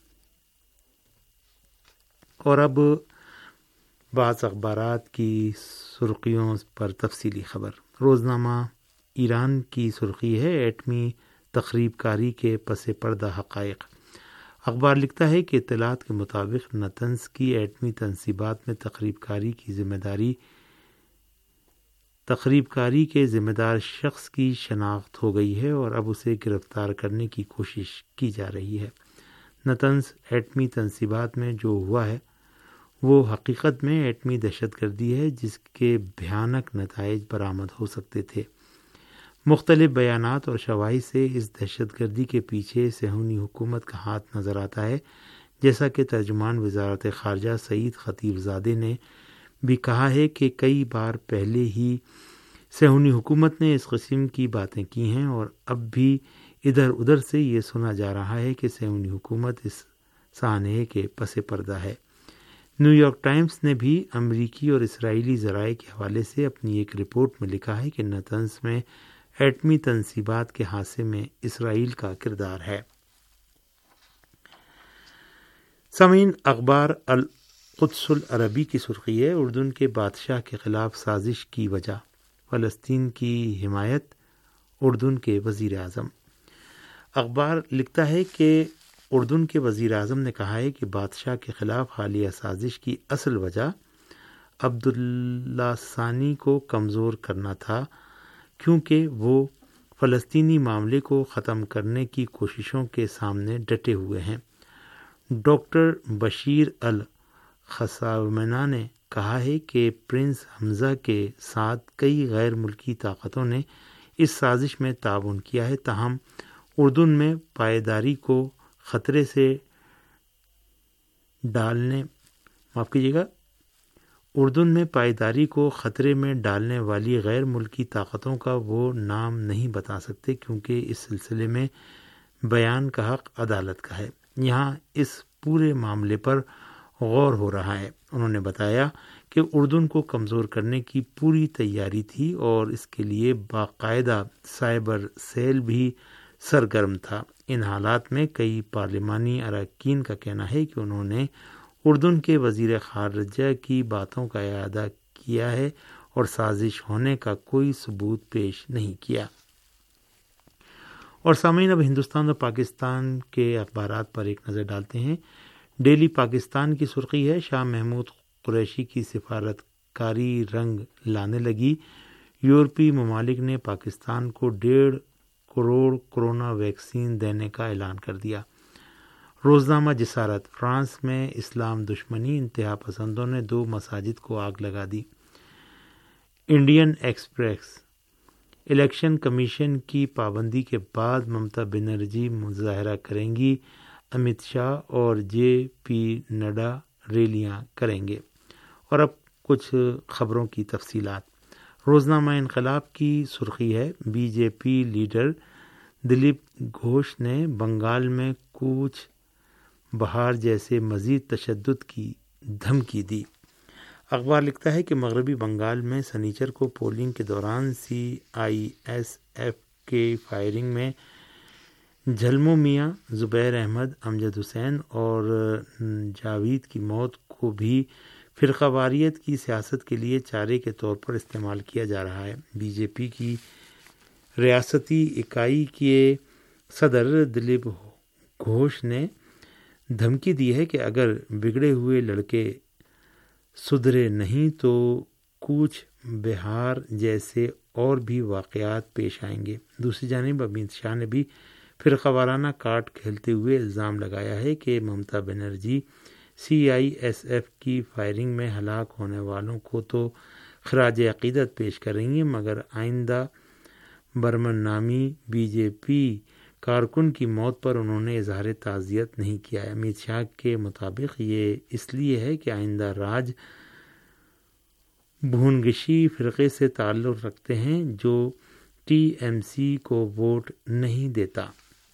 اور اب بعض اخبارات کی سرخیوں پر تفصیلی خبر۔ روزنامہ ایران کی سرخی ہے، ایٹمی تخریب کاری کے پس پردہ حقائق۔ اخبار لکھتا ہے کہ اطلاعات کے مطابق نتنز کی ایٹمی تنصیبات میں تخریب کاری کے ذمہ دار شخص کی شناخت ہو گئی ہے اور اب اسے گرفتار کرنے کی کوشش کی جا رہی ہے۔ نتنز ایٹمی تنصیبات میں جو ہوا ہے وہ حقیقت میں ایٹمی دہشت گردی ہے جس کے بھیانک نتائج برآمد ہو سکتے تھے۔ مختلف بیانات اور شواہد سے اس دہشت گردی کے پیچھے صہیونی حکومت کا ہاتھ نظر آتا ہے، جیسا کہ ترجمان وزارت خارجہ سعید خطیب زادے نے بھی کہا ہے کہ کئی بار پہلے ہی صہیونی حکومت نے اس قسم کی باتیں کی ہیں اور اب بھی ادھر ادھر سے یہ سنا جا رہا ہے کہ صہیونی حکومت اس سانحے کے پس پردہ ہے۔ نیو یارک ٹائمز نے بھی امریکی اور اسرائیلی ذرائع کے حوالے سے اپنی ایک رپورٹ میں لکھا ہے کہ نتنز میں ایٹمی تنصیبات کے حادثے میں اسرائیل کا کردار ہے۔ سامعین، اخبار القدس العربی کی سرخی ہے، اردن کے بادشاہ کے خلاف سازش کی وجہ، فلسطین کی حمایت اردن کے وزیر اعظم۔ اخبار لکھتا ہے کہ اردن کے وزیر اعظم نے کہا ہے کہ بادشاہ کے خلاف حالیہ سازش کی اصل وجہ عبداللہ ثانی کو کمزور کرنا تھا، کیونکہ وہ فلسطینی معاملے کو ختم کرنے کی کوششوں کے سامنے ڈٹے ہوئے ہیں۔ ڈاکٹر بشیر الخصاومنہ نے کہا ہے کہ پرنس حمزہ کے ساتھ کئی غیر ملکی طاقتوں نے اس سازش میں تعاون کیا ہے، تاہم اردن میں پائیداری کو خطرے میں ڈالنے والی غیر ملکی طاقتوں کا وہ نام نہیں بتا سکتے، کیونکہ اس سلسلے میں بیان کا حق عدالت کا ہے۔ یہاں اس پورے معاملے پر غور ہو رہا ہے۔ انہوں نے بتایا کہ اردن کو کمزور کرنے کی پوری تیاری تھی اور اس کے لیے باقاعدہ سائبر سیل بھی سرگرم تھا۔ ان حالات میں کئی پارلیمانی اراکین کا کہنا ہے کہ انہوں نے اردن کے وزیر خارجہ کی باتوں کا اعادہ کیا ہے اور سازش ہونے کا کوئی ثبوت پیش نہیں کیا۔ اور سامعین، اب ہندوستان اور پاکستان کے اخبارات پر ایک نظر ڈالتے ہیں۔ ڈیلی پاکستان کی سرخی ہے، شاہ محمود قریشی کی سفارتکاری رنگ لانے لگی، یورپی ممالک نے پاکستان کو 1.5 کروڑ کورونا ویکسین دینے کا اعلان کر دیا۔ روزنامہ جسارت، فرانس میں اسلام دشمنی، انتہا پسندوں نے 2 مساجد کو آگ لگا دی۔ انڈین ایکسپریس، الیکشن کمیشن کی پابندی کے بعد ممتا بنرجی مظاہرہ کریں گی، امت شاہ اور جے پی نڈا ریلیاں کریں گے۔ اور اب کچھ خبروں کی تفصیلات۔ روزنامہ انقلاب کی سرخی ہے، B J P leader Dilip Ghosh نے بنگال میں کوچ بہار جیسے مزید تشدد کی دھمکی دی۔ اخبار لکھتا ہے کہ مغربی بنگال میں سنیچر کو پولنگ کے دوران CISF کے فائرنگ میں جھلمو میاں، زبیر احمد، امجد حسین اور جاوید کی موت کو بھی فرقہ واریت کی سیاست کے لیے چارے کے طور پر استعمال کیا جا رہا ہے۔ بی جے پی کی ریاستی اکائی کے صدر دلیپ گھوش نے دھمکی دی ہے کہ اگر بگڑے ہوئے لڑکے سدھرے نہیں تو کوچ بہار جیسے اور بھی واقعات پیش آئیں گے۔ دوسری جانب امت شاہ نے بھی فرقہ وارانہ کارڈ کھیلتے ہوئے الزام لگایا ہے کہ ممتا بنرجی CISF کی فائرنگ میں ہلاک ہونے والوں کو تو خراج عقیدت پیش کر رہی ہیں، مگر آئندہ برمن نامی بی جے پی کارکن کی موت پر انہوں نے اظہار تعزیت نہیں کیا ہے۔ امت شاہ کے مطابق یہ اس لیے ہے کہ آئندہ راج بھونگشی فرقے سے تعلق رکھتے ہیں جو TMC کو ووٹ نہیں دیتا۔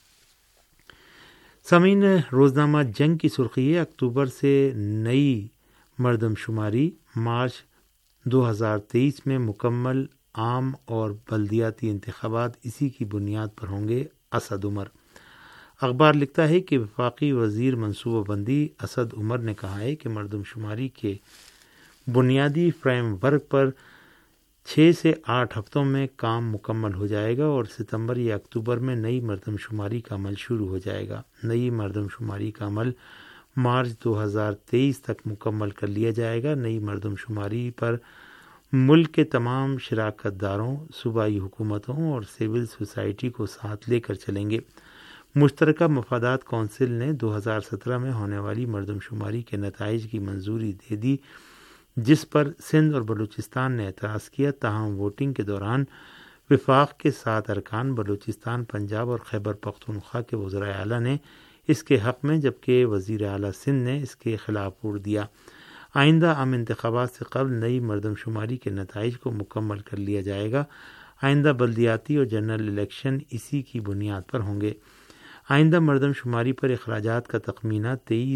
سامعین، روزنامہ جنگ کی سرخی ہے، اکتوبر سے نئی مردم شماری، مارچ 2023 میں مکمل عام اور بلدیاتی انتخابات اسی کی بنیاد پر ہوں گے، اسد عمر۔ اخبار لکھتا ہے کہ وفاقی وزیر منصوبہ بندی اسد عمر نے کہا ہے کہ مردم شماری کے بنیادی فریم ورک پر 6 سے 8 ہفتوں میں کام مکمل ہو جائے گا اور ستمبر یا اکتوبر میں نئی مردم شماری کا عمل شروع ہو جائے گا۔ نئی مردم شماری کا عمل مارچ 2023 تک مکمل کر لیا جائے گا۔ نئی مردم شماری پر ملک کے تمام شراکت داروں، صوبائی حکومتوں اور سول سوسائٹی کو ساتھ لے کر چلیں گے۔ مشترکہ مفادات کونسل نے 2017 میں ہونے والی مردم شماری کے نتائج کی منظوری دے دی، جس پر سندھ اور بلوچستان نے اعتراض کیا، تاہم ووٹنگ کے دوران وفاق کے 7 ارکان بلوچستان، پنجاب اور خیبر پختونخوا کے وزرائے اعلیٰ نے اس کے حق میں، جبکہ وزیر اعلیٰ سندھ نے اس کے خلاف ووٹ دیا۔ آئندہ عام انتخابات سے قبل نئی مردم شماری کے نتائج کو مکمل کر لیا جائے گا۔ آئندہ بلدیاتی اور جنرل الیکشن اسی کی بنیاد پر ہوں گے۔ آئندہ مردم شماری پر اخراجات کا تخمینہ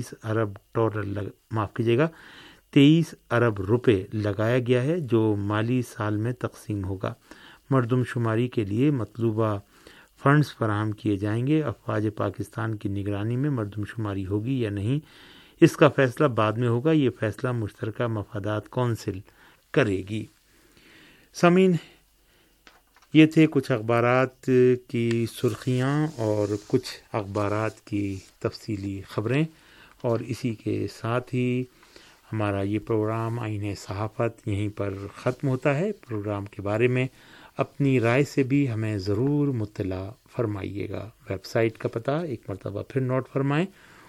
23 ارب روپے لگایا گیا ہے، جو مالی سال میں تقسیم ہوگا۔ مردم شماری کے لیے مطلوبہ فنڈز فراہم کیے جائیں گے۔ افواج پاکستان کی نگرانی میں مردم شماری ہوگی یا نہیں، اس کا فیصلہ بعد میں ہوگا۔ یہ فیصلہ مشترکہ مفادات کونسل کرے گی۔ سامعین، یہ تھے کچھ اخبارات کی سرخیاں اور کچھ اخبارات کی تفصیلی خبریں، اور اسی کے ساتھ ہی ہمارا یہ پروگرام آئین صحافت یہیں پر ختم ہوتا ہے۔ پروگرام کے بارے میں اپنی رائے سے بھی ہمیں ضرور مطلع فرمائیے گا۔ ویب سائٹ کا پتہ ایک مرتبہ پھر نوٹ فرمائیں،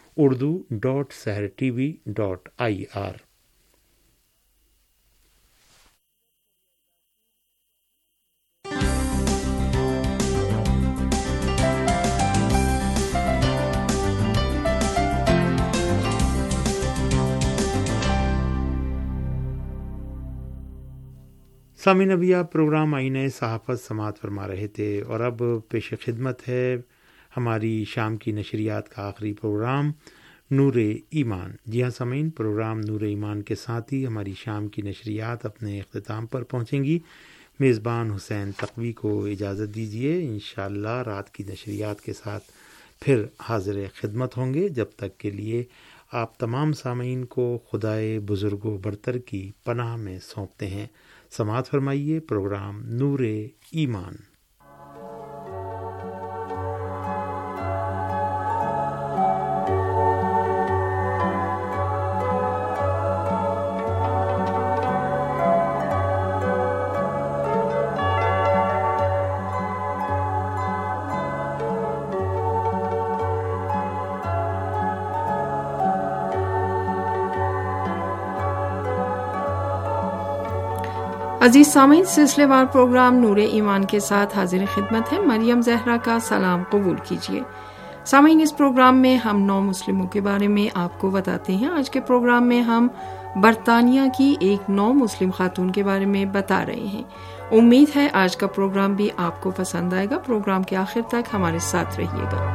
urdu.sehrtv.ir۔ سامعین، ابھی آپ پروگرام آئین صحافت سماعت فرما رہے تھے، اور اب پیش خدمت ہے ہماری شام کی نشریات کا آخری پروگرام نور ایمان۔ جی ہاں سامعین، پروگرام نور ایمان کے ساتھ ہی ہماری شام کی نشریات اپنے اختتام پر پہنچیں گی۔ میزبان حسین تقوی کو اجازت دیجیے، انشاءاللہ رات کی نشریات کے ساتھ پھر حاضر خدمت ہوں گے۔ جب تک کے لیے آپ تمام سامعین کو خدائے بزرگ و برتر کی پناہ میں سونپتے ہیں۔ سماعت فرمائیے پروگرام نور ایمان۔ عزیز سامعین، سلسلے وار پروگرام نور ایمان کے ساتھ حاضر خدمت ہے۔ مریم زہرا کا سلام قبول کیجیے۔ سامعین، اس پروگرام میں ہم 9 مسلموں کے بارے میں آپ کو بتاتے ہیں۔ آج کے پروگرام میں ہم برطانیہ کی ایک 9 مسلم خاتون کے بارے میں بتا رہے ہیں۔ امید ہے آج کا پروگرام بھی آپ کو پسند آئے گا۔ پروگرام کے آخر تک ہمارے ساتھ رہیے گا۔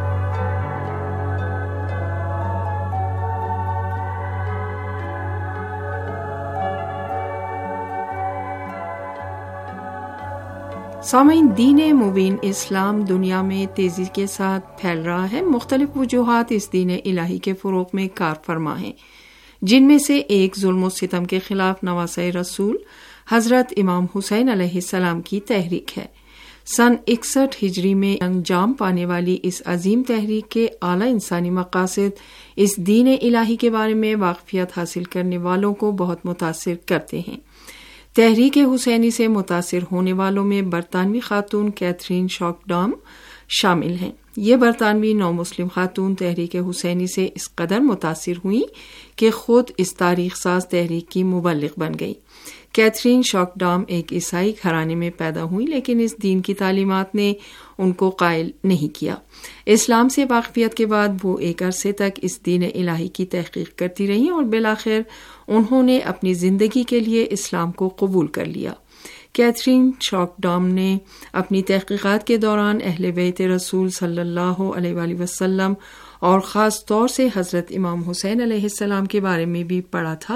سامعین، دین مبین اسلام دنیا میں تیزی کے ساتھ پھیل رہا ہے۔ مختلف وجوہات اس دین الہی کے فروغ میں کار فرما ہیں، جن میں سے ایک ظلم و ستم کے خلاف نواسۂ رسول حضرت امام حسین علیہ السلام کی تحریک ہے۔ سن 61 ہجری میں انجام پانے والی اس عظیم تحریک کے اعلیٰ انسانی مقاصد اس دین الہی کے بارے میں واقفیت حاصل کرنے والوں کو بہت متاثر کرتے ہیں۔ تحریک حسینی سے متاثر ہونے والوں میں برطانوی خاتون کیتھرین شاکڈام شامل ہیں۔ یہ برطانوی 9 مسلم خاتون تحریک حسینی سے اس قدر متاثر ہوئیں کہ خود اس تاریخ ساز تحریک کی مبلغ بن گئی۔ کیتھرین شاکڈام ایک عیسائی گھرانے میں پیدا ہوئی، لیکن اس دین کی تعلیمات نے ان کو قائل نہیں کیا۔ اسلام سے واقفیت کے بعد وہ ایک عرصے تک اس دین الہی کی تحقیق کرتی رہیں اور بالآخر انہوں نے اپنی زندگی کے لیے اسلام کو قبول کر لیا۔ کیتھرین شاکڈام نے اپنی تحقیقات کے دوران اہل بیت رسول صلی اللہ علیہ وآلہ وسلم اور خاص طور سے حضرت امام حسین علیہ السلام کے بارے میں بھی پڑھا تھا،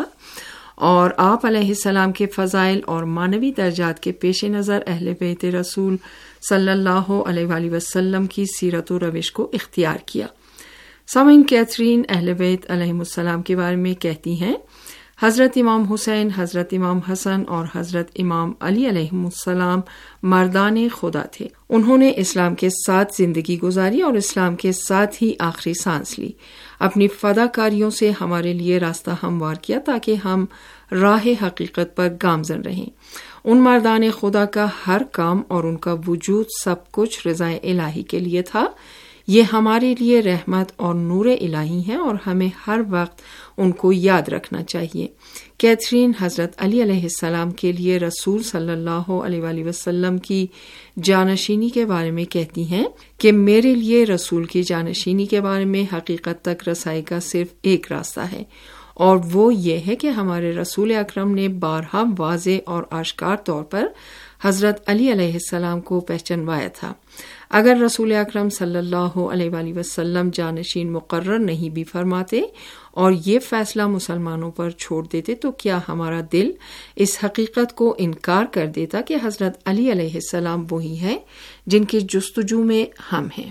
اور آپ علیہ السلام کے فضائل اور معنوی درجات کے پیش نظر اہل بیت رسول صلی اللہ علیہ وآلہ وسلم کی سیرت و روش کو اختیار کیا۔ سامعین، کیتھرین اہل بیت علیہ السلام کے بارے میں کہتی ہیں، حضرت امام حسین، حضرت امام حسن اور حضرت امام علی علیہ السلام مردان خدا تھے۔ انہوں نے اسلام کے ساتھ زندگی گزاری اور اسلام کے ساتھ ہی آخری سانس لی۔ اپنی فداکاریوں سے ہمارے لیے راستہ ہموار کیا تاکہ ہم راہ حقیقت پر گامزن رہیں۔ ان مردان خدا کا ہر کام اور ان کا وجود سب کچھ رضا الہی کے لیے تھا۔ یہ ہمارے لیے رحمت اور نور الہی ہیں اور ہمیں ہر وقت ان کو یاد رکھنا چاہیے۔ کیتھرین حضرت علی علیہ السلام کے لیے رسول صلی اللہ علیہ وآلہ وسلم کی جانشینی کے بارے میں کہتی ہیں کہ میرے لیے رسول کی جانشینی کے بارے میں حقیقت تک رسائی کا صرف ایک راستہ ہے، اور وہ یہ ہے کہ ہمارے رسول اکرم نے بارہا واضح اور آشکار طور پر حضرت علی علیہ السلام کو پہچانوایا تھا۔ اگر رسول اکرم صلی اللہ علیہ وآلہ وسلم جانشین مقرر نہیں بھی فرماتے اور یہ فیصلہ مسلمانوں پر چھوڑ دیتے تو کیا ہمارا دل اس حقیقت کو انکار کر دیتا کہ حضرت علی علیہ السلام وہی ہیں جن کی جستجو میں ہم ہیں؟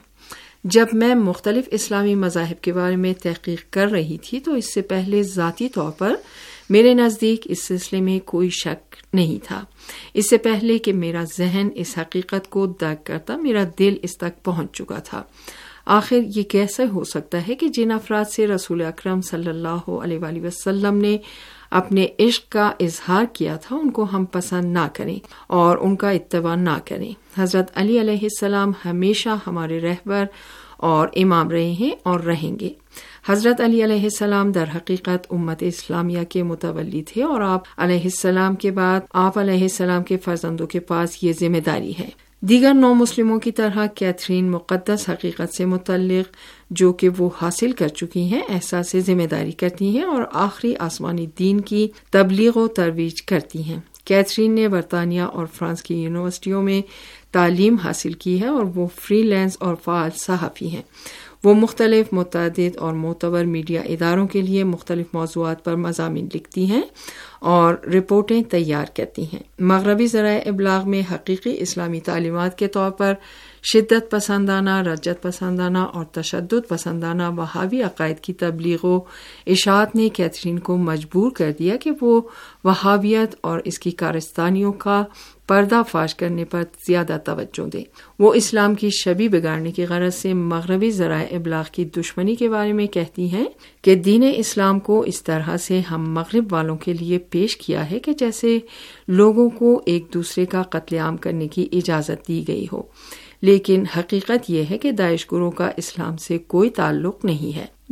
جب میں مختلف اسلامی مذاہب کے بارے میں تحقیق کر رہی تھی تو اس سے پہلے ذاتی طور پر میرے نزدیک اس سلسلے میں کوئی شک نہیں تھا۔ اس سے پہلے کہ میرا ذہن اس حقیقت کو درک کرتا، میرا دل اس تک پہنچ چکا تھا۔ آخر یہ کیسے ہو سکتا ہے کہ جن افراد سے رسول اکرم صلی اللہ علیہ وآلہ وسلم نے اپنے عشق کا اظہار کیا تھا ان کو ہم پسند نہ کریں اور ان کا اتباع نہ کریں؟ حضرت علی علیہ السلام ہمیشہ ہمارے رہبر اور امام رہے ہیں اور رہیں گے۔ حضرت علی علیہ السلام در حقیقت امت اسلامیہ کے متولی تھے، اور آپ علیہ السلام کے بعد آپ علیہ السلام کے فرزندوں کے پاس یہ ذمہ داری ہے۔ دیگر 9 مسلموں کی طرح کیتھرین مقدس حقیقت سے متعلق جو کہ وہ حاصل کر چکی ہیں احساس ذمہ داری کرتی ہیں اور آخری آسمانی دین کی تبلیغ و ترویج کرتی ہیں۔ کیتھرین نے برطانیہ اور فرانس کی یونیورسٹیوں میں تعلیم حاصل کی ہے اور وہ فری لانس اور فعال صحافی ہیں۔ وہ مختلف متعدد اور معتبر میڈیا اداروں کے لیے مختلف موضوعات پر مضامین لکھتی ہیں اور رپورٹیں تیار کرتی ہیں۔ مغربی ذرائع ابلاغ میں حقیقی اسلامی تعلیمات کے طور پر شدت پسندانہ، رجعت پسندانہ اور تشدد پسندانہ وہابی عقائد کی تبلیغ و اشاعت نے کیتھرین کو مجبور کر دیا کہ وہ وہابیت اور اس کی کارستانیوں کا پردہ فاش کرنے پر زیادہ توجہ دیں۔ وہ اسلام کی شبیہ بگاڑنے کی غرض سے مغربی ذرائع ابلاغ کی دشمنی کے بارے میں کہتی ہیں کہ دین اسلام کو اس طرح سے ہم مغرب والوں کے لیے پیش کیا ہے کہ جیسے لوگوں کو ایک دوسرے کا قتل عام کرنے کی اجازت دی گئی ہو، لیکن حقیقت یہ ہے کہ داعش گروہ کا اسلام سے کوئی تعلق نہیں ہے۔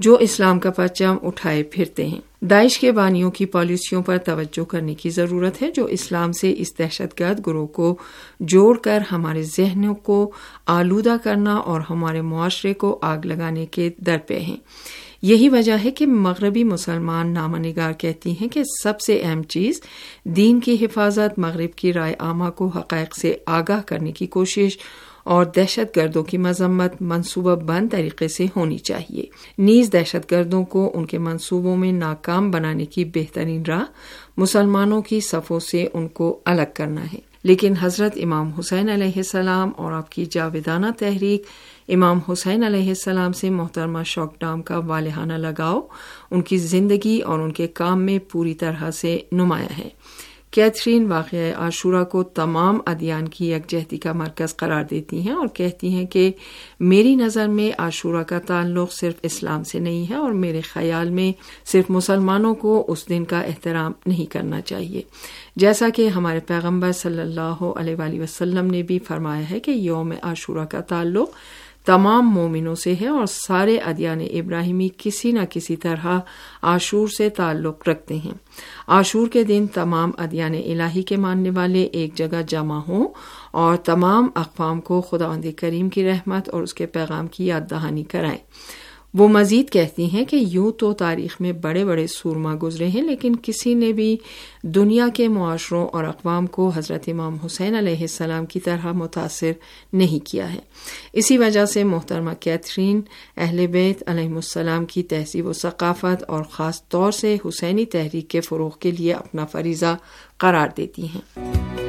جو اسلام کا پرچم اٹھائے پھرتے ہیں۔ داعش کے بانیوں کی پالیسیوں پر توجہ کرنے کی ضرورت ہے جو اسلام سے اس دہشت گرد گروہ کو جوڑ کر ہمارے ذہنوں کو آلودہ کرنا اور ہمارے معاشرے کو آگ لگانے کے درپے ہیں۔ یہی وجہ ہے کہ مغربی مسلمان نامہ نگار کہتی ہیں کہ سب سے اہم چیز دین کی حفاظت، مغرب کی رائے عامہ کو حقائق سے آگاہ کرنے کی کوشش اور دہشت گردوں کی مذمت منصوبہ بند طریقے سے ہونی چاہیے۔ نیز دہشت گردوں کو ان کے منصوبوں میں ناکام بنانے کی بہترین راہ مسلمانوں کی صفوں سے ان کو الگ کرنا ہے۔ لیکن حضرت امام حسین علیہ السلام اور آپ کی جاویدانہ تحریک امام حسین علیہ السلام سے محترمہ شوق ڈام کا والہانہ لگاؤ ان کی زندگی اور ان کے کام میں پوری طرح سے نمایاں ہے۔ کیتھرین واقعہ عاشورہ کو تمام ادیان کی یکجہتی کا مرکز قرار دیتی ہیں اور کہتی ہیں کہ میری نظر میں عاشورہ کا تعلق صرف اسلام سے نہیں ہے اور میرے خیال میں صرف مسلمانوں کو اس دن کا احترام نہیں کرنا چاہیے، جیسا کہ ہمارے پیغمبر صلی اللہ علیہ وآلہ وسلم نے بھی فرمایا ہے کہ یوم عاشورہ کا تعلق تمام مومنوں سے ہے اور سارے ادیان ابراہیمی کسی نہ کسی طرح عاشور سے تعلق رکھتے ہیں۔ عاشور کے دن تمام ادیان الہی کے ماننے والے ایک جگہ جمع ہوں اور تمام اقوام کو خداوند کریم کی رحمت اور اس کے پیغام کی یاد دہانی کرائیں۔ وہ مزید کہتی ہیں کہ یوں تو تاریخ میں بڑے بڑے سورما گزرے ہیں لیکن کسی نے بھی دنیا کے معاشروں اور اقوام کو حضرت امام حسین علیہ السلام کی طرح متاثر نہیں کیا ہے۔ اسی وجہ سے محترمہ کیتھرین اہل بیت علیہم السلام کی تہذیب و ثقافت اور خاص طور سے حسینی تحریک کے فروغ کے لیے اپنا فریضہ قرار دیتی ہیں۔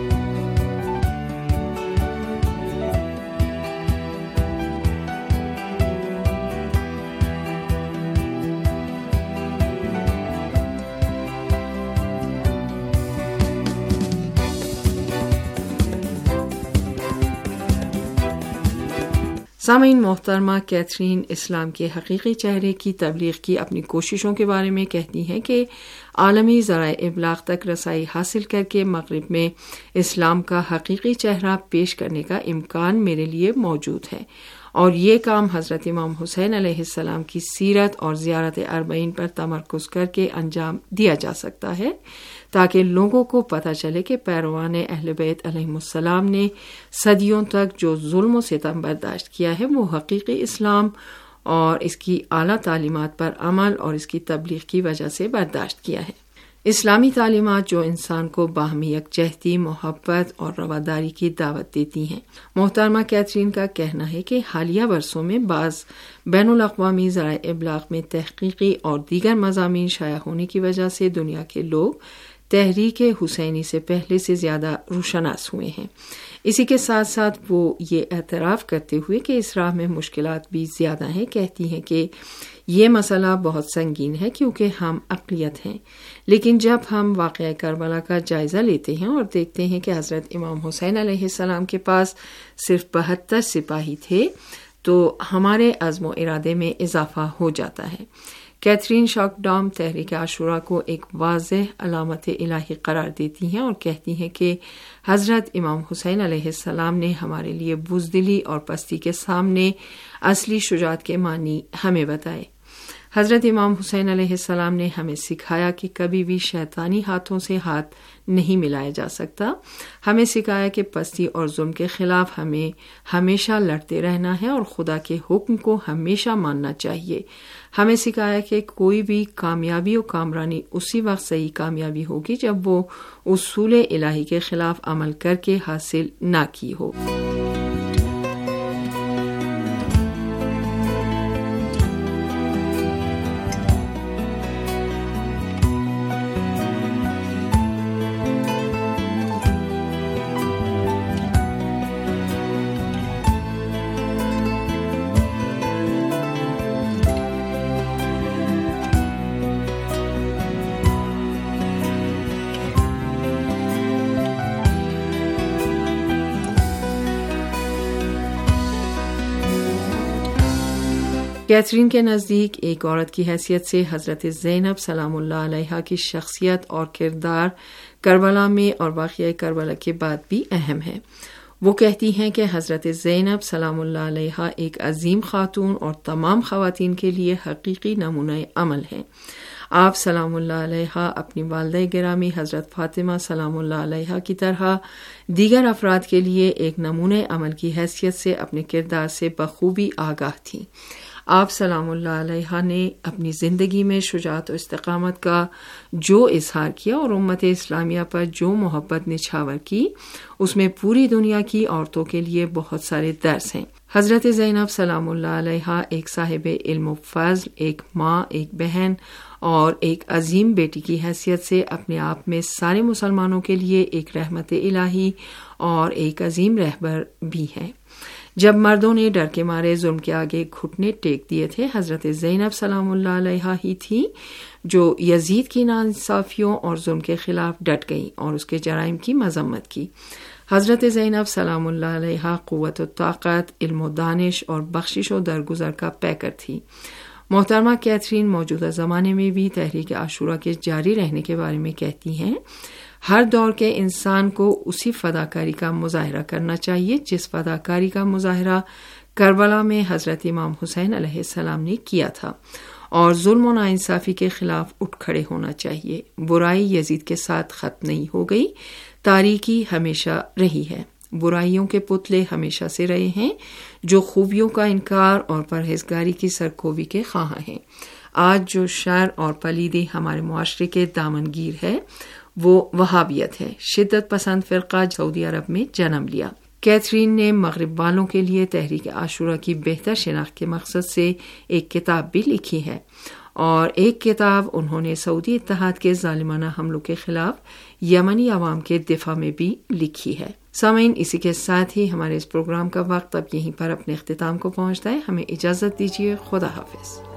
سامعین، محترمہ کیتھرین اسلام کے حقیقی چہرے کی تبلیغ کی اپنی کوششوں کے بارے میں کہتی ہیں کہ عالمی ذرائع ابلاغ تک رسائی حاصل کر کے مغرب میں اسلام کا حقیقی چہرہ پیش کرنے کا امکان میرے لیے موجود ہے اور یہ کام حضرت امام حسین علیہ السلام کی سیرت اور زیارت اربعین پر تمرکز کر کے انجام دیا جا سکتا ہے تاکہ لوگوں کو پتہ چلے کہ پیروان اہل بیت علیہم السلام نے صدیوں تک جو ظلم و ستم برداشت کیا ہے وہ حقیقی اسلام اور اس کی اعلیٰ تعلیمات پر عمل اور اس کی تبلیغ کی وجہ سے برداشت کیا ہے۔ اسلامی تعلیمات جو انسان کو باہمی یکجہتی، محبت اور رواداری کی دعوت دیتی ہیں۔ محترمہ کیتھرین کا کہنا ہے کہ حالیہ برسوں میں بعض بین الاقوامی ذرائع ابلاغ میں تحقیقی اور دیگر مضامین شائع ہونے کی وجہ سے دنیا کے لوگ تحریک حسینی سے پہلے سے زیادہ روشناس ہوئے ہیں۔ اسی کے ساتھ ساتھ وہ یہ اعتراف کرتے ہوئے کہ اس راہ میں مشکلات بھی زیادہ ہیں کہتی ہیں کہ یہ مسئلہ بہت سنگین ہے کیونکہ ہم اقلیت ہیں، لیکن جب ہم واقعہ کربلا کا جائزہ لیتے ہیں اور دیکھتے ہیں کہ حضرت امام حسین علیہ السلام کے پاس صرف 72 سپاہی تھے تو ہمارے عزم و ارادے میں اضافہ ہو جاتا ہے۔ کیتھرین شوق ڈام تحریک عاشورہ کو ایک واضح علامت الہی قرار دیتی ہیں اور کہتی ہیں کہ حضرت امام حسین علیہ السلام نے ہمارے لیے بزدلی اور پستی کے سامنے اصلی شجاعت کے معنی ہمیں بتائے۔ حضرت امام حسین علیہ السلام نے ہمیں سکھایا کہ کبھی بھی شیطانی ہاتھوں سے ہاتھ نہیں ملایا جا سکتا۔ ہمیں سکھایا کہ پستی اور ظلم کے خلاف ہمیں ہمیشہ لڑتے رہنا ہے اور خدا کے حکم کو ہمیشہ ماننا چاہیے۔ ہمیں سکھایا کہ کوئی بھی کامیابی و کامرانی اسی وقت صحیح کامیابی ہوگی جب وہ اصول الہی کے خلاف عمل کر کے حاصل نہ کی ہو۔ کیتھرین کے نزدیک ایک عورت کی حیثیت سے حضرت زینب سلام اللہ علیہا کی شخصیت اور کردار کربلا میں اور واقعہ کربلا کے بعد بھی اہم ہے۔ وہ کہتی ہیں کہ حضرت زینب سلام اللہ علیہا ایک عظیم خاتون اور تمام خواتین کے لیے حقیقی نمونہ عمل ہیں۔ آپ سلام اللہ علیہا اپنی والدہ گرامی حضرت فاطمہ سلام اللہ علیہا کی طرح دیگر افراد کے لیے ایک نمونہ عمل کی حیثیت سے اپنے کردار سے بخوبی آگاہ تھیں۔ آپ سلام اللہ علیہ نے اپنی زندگی میں شجاعت و استقامت کا جو اظہار کیا اور امت اسلامیہ پر جو محبت نچھاور کی، اس میں پوری دنیا کی عورتوں کے لیے بہت سارے درس ہیں۔ حضرت زینب سلام اللہ علیہ ایک صاحب علم و فضل، ایک ماں، ایک بہن اور ایک عظیم بیٹی کی حیثیت سے اپنے آپ میں سارے مسلمانوں کے لیے ایک رحمت الہی اور ایک عظیم رہبر بھی ہیں۔ جب مردوں نے ڈر کے مارے ظلم کے آگے گھٹنے ٹیک دیے تھے، حضرت زینب سلام اللہ علیہ ہی تھی جو یزید کی ناانصافیوں اور ظلم کے خلاف ڈٹ گئی اور اس کے جرائم کی مذمت کی۔ حضرت زینب سلام اللہ علیہ قوت و طاقت، علم و دانش اور بخشش و درگزر کا پیکر تھی۔ محترمہ کیتھرین موجودہ زمانے میں بھی تحریک عاشورہ کے جاری رہنے کے بارے میں کہتی ہیں، ہر دور کے انسان کو اسی فداکاری کا مظاہرہ کرنا چاہیے جس فداکاری کا مظاہرہ کربلا میں حضرت امام حسین علیہ السلام نے کیا تھا، اور ظلم و ناانصافی کے خلاف اٹھ کھڑے ہونا چاہیے۔ برائی یزید کے ساتھ ختم نہیں ہو گئی، تاریکی ہمیشہ رہی ہے۔ برائیوں کے پتلے ہمیشہ سے رہے ہیں جو خوبیوں کا انکار اور پرہیزگاری کی سرکوبی کے خواہاں ہیں۔ آج جو شر اور پلیدی ہمارے معاشرے کے دامنگیر ہے وہ وہابیت ہے۔ شدت پسند فرقہ سعودی عرب میں جنم لیا۔ کیتھرین نے مغرب والوں کے لیے تحریک عاشورہ کی بہتر شناخت کے مقصد سے ایک کتاب بھی لکھی ہے، اور ایک کتاب انہوں نے سعودی اتحاد کے ظالمانہ حملوں کے خلاف یمنی عوام کے دفاع میں بھی لکھی ہے۔ سامعین، اسی کے ساتھ ہی ہمارے اس پروگرام کا وقت اب یہیں پر اپنے اختتام کو پہنچتا ہے۔ ہمیں اجازت دیجیے، خدا حافظ۔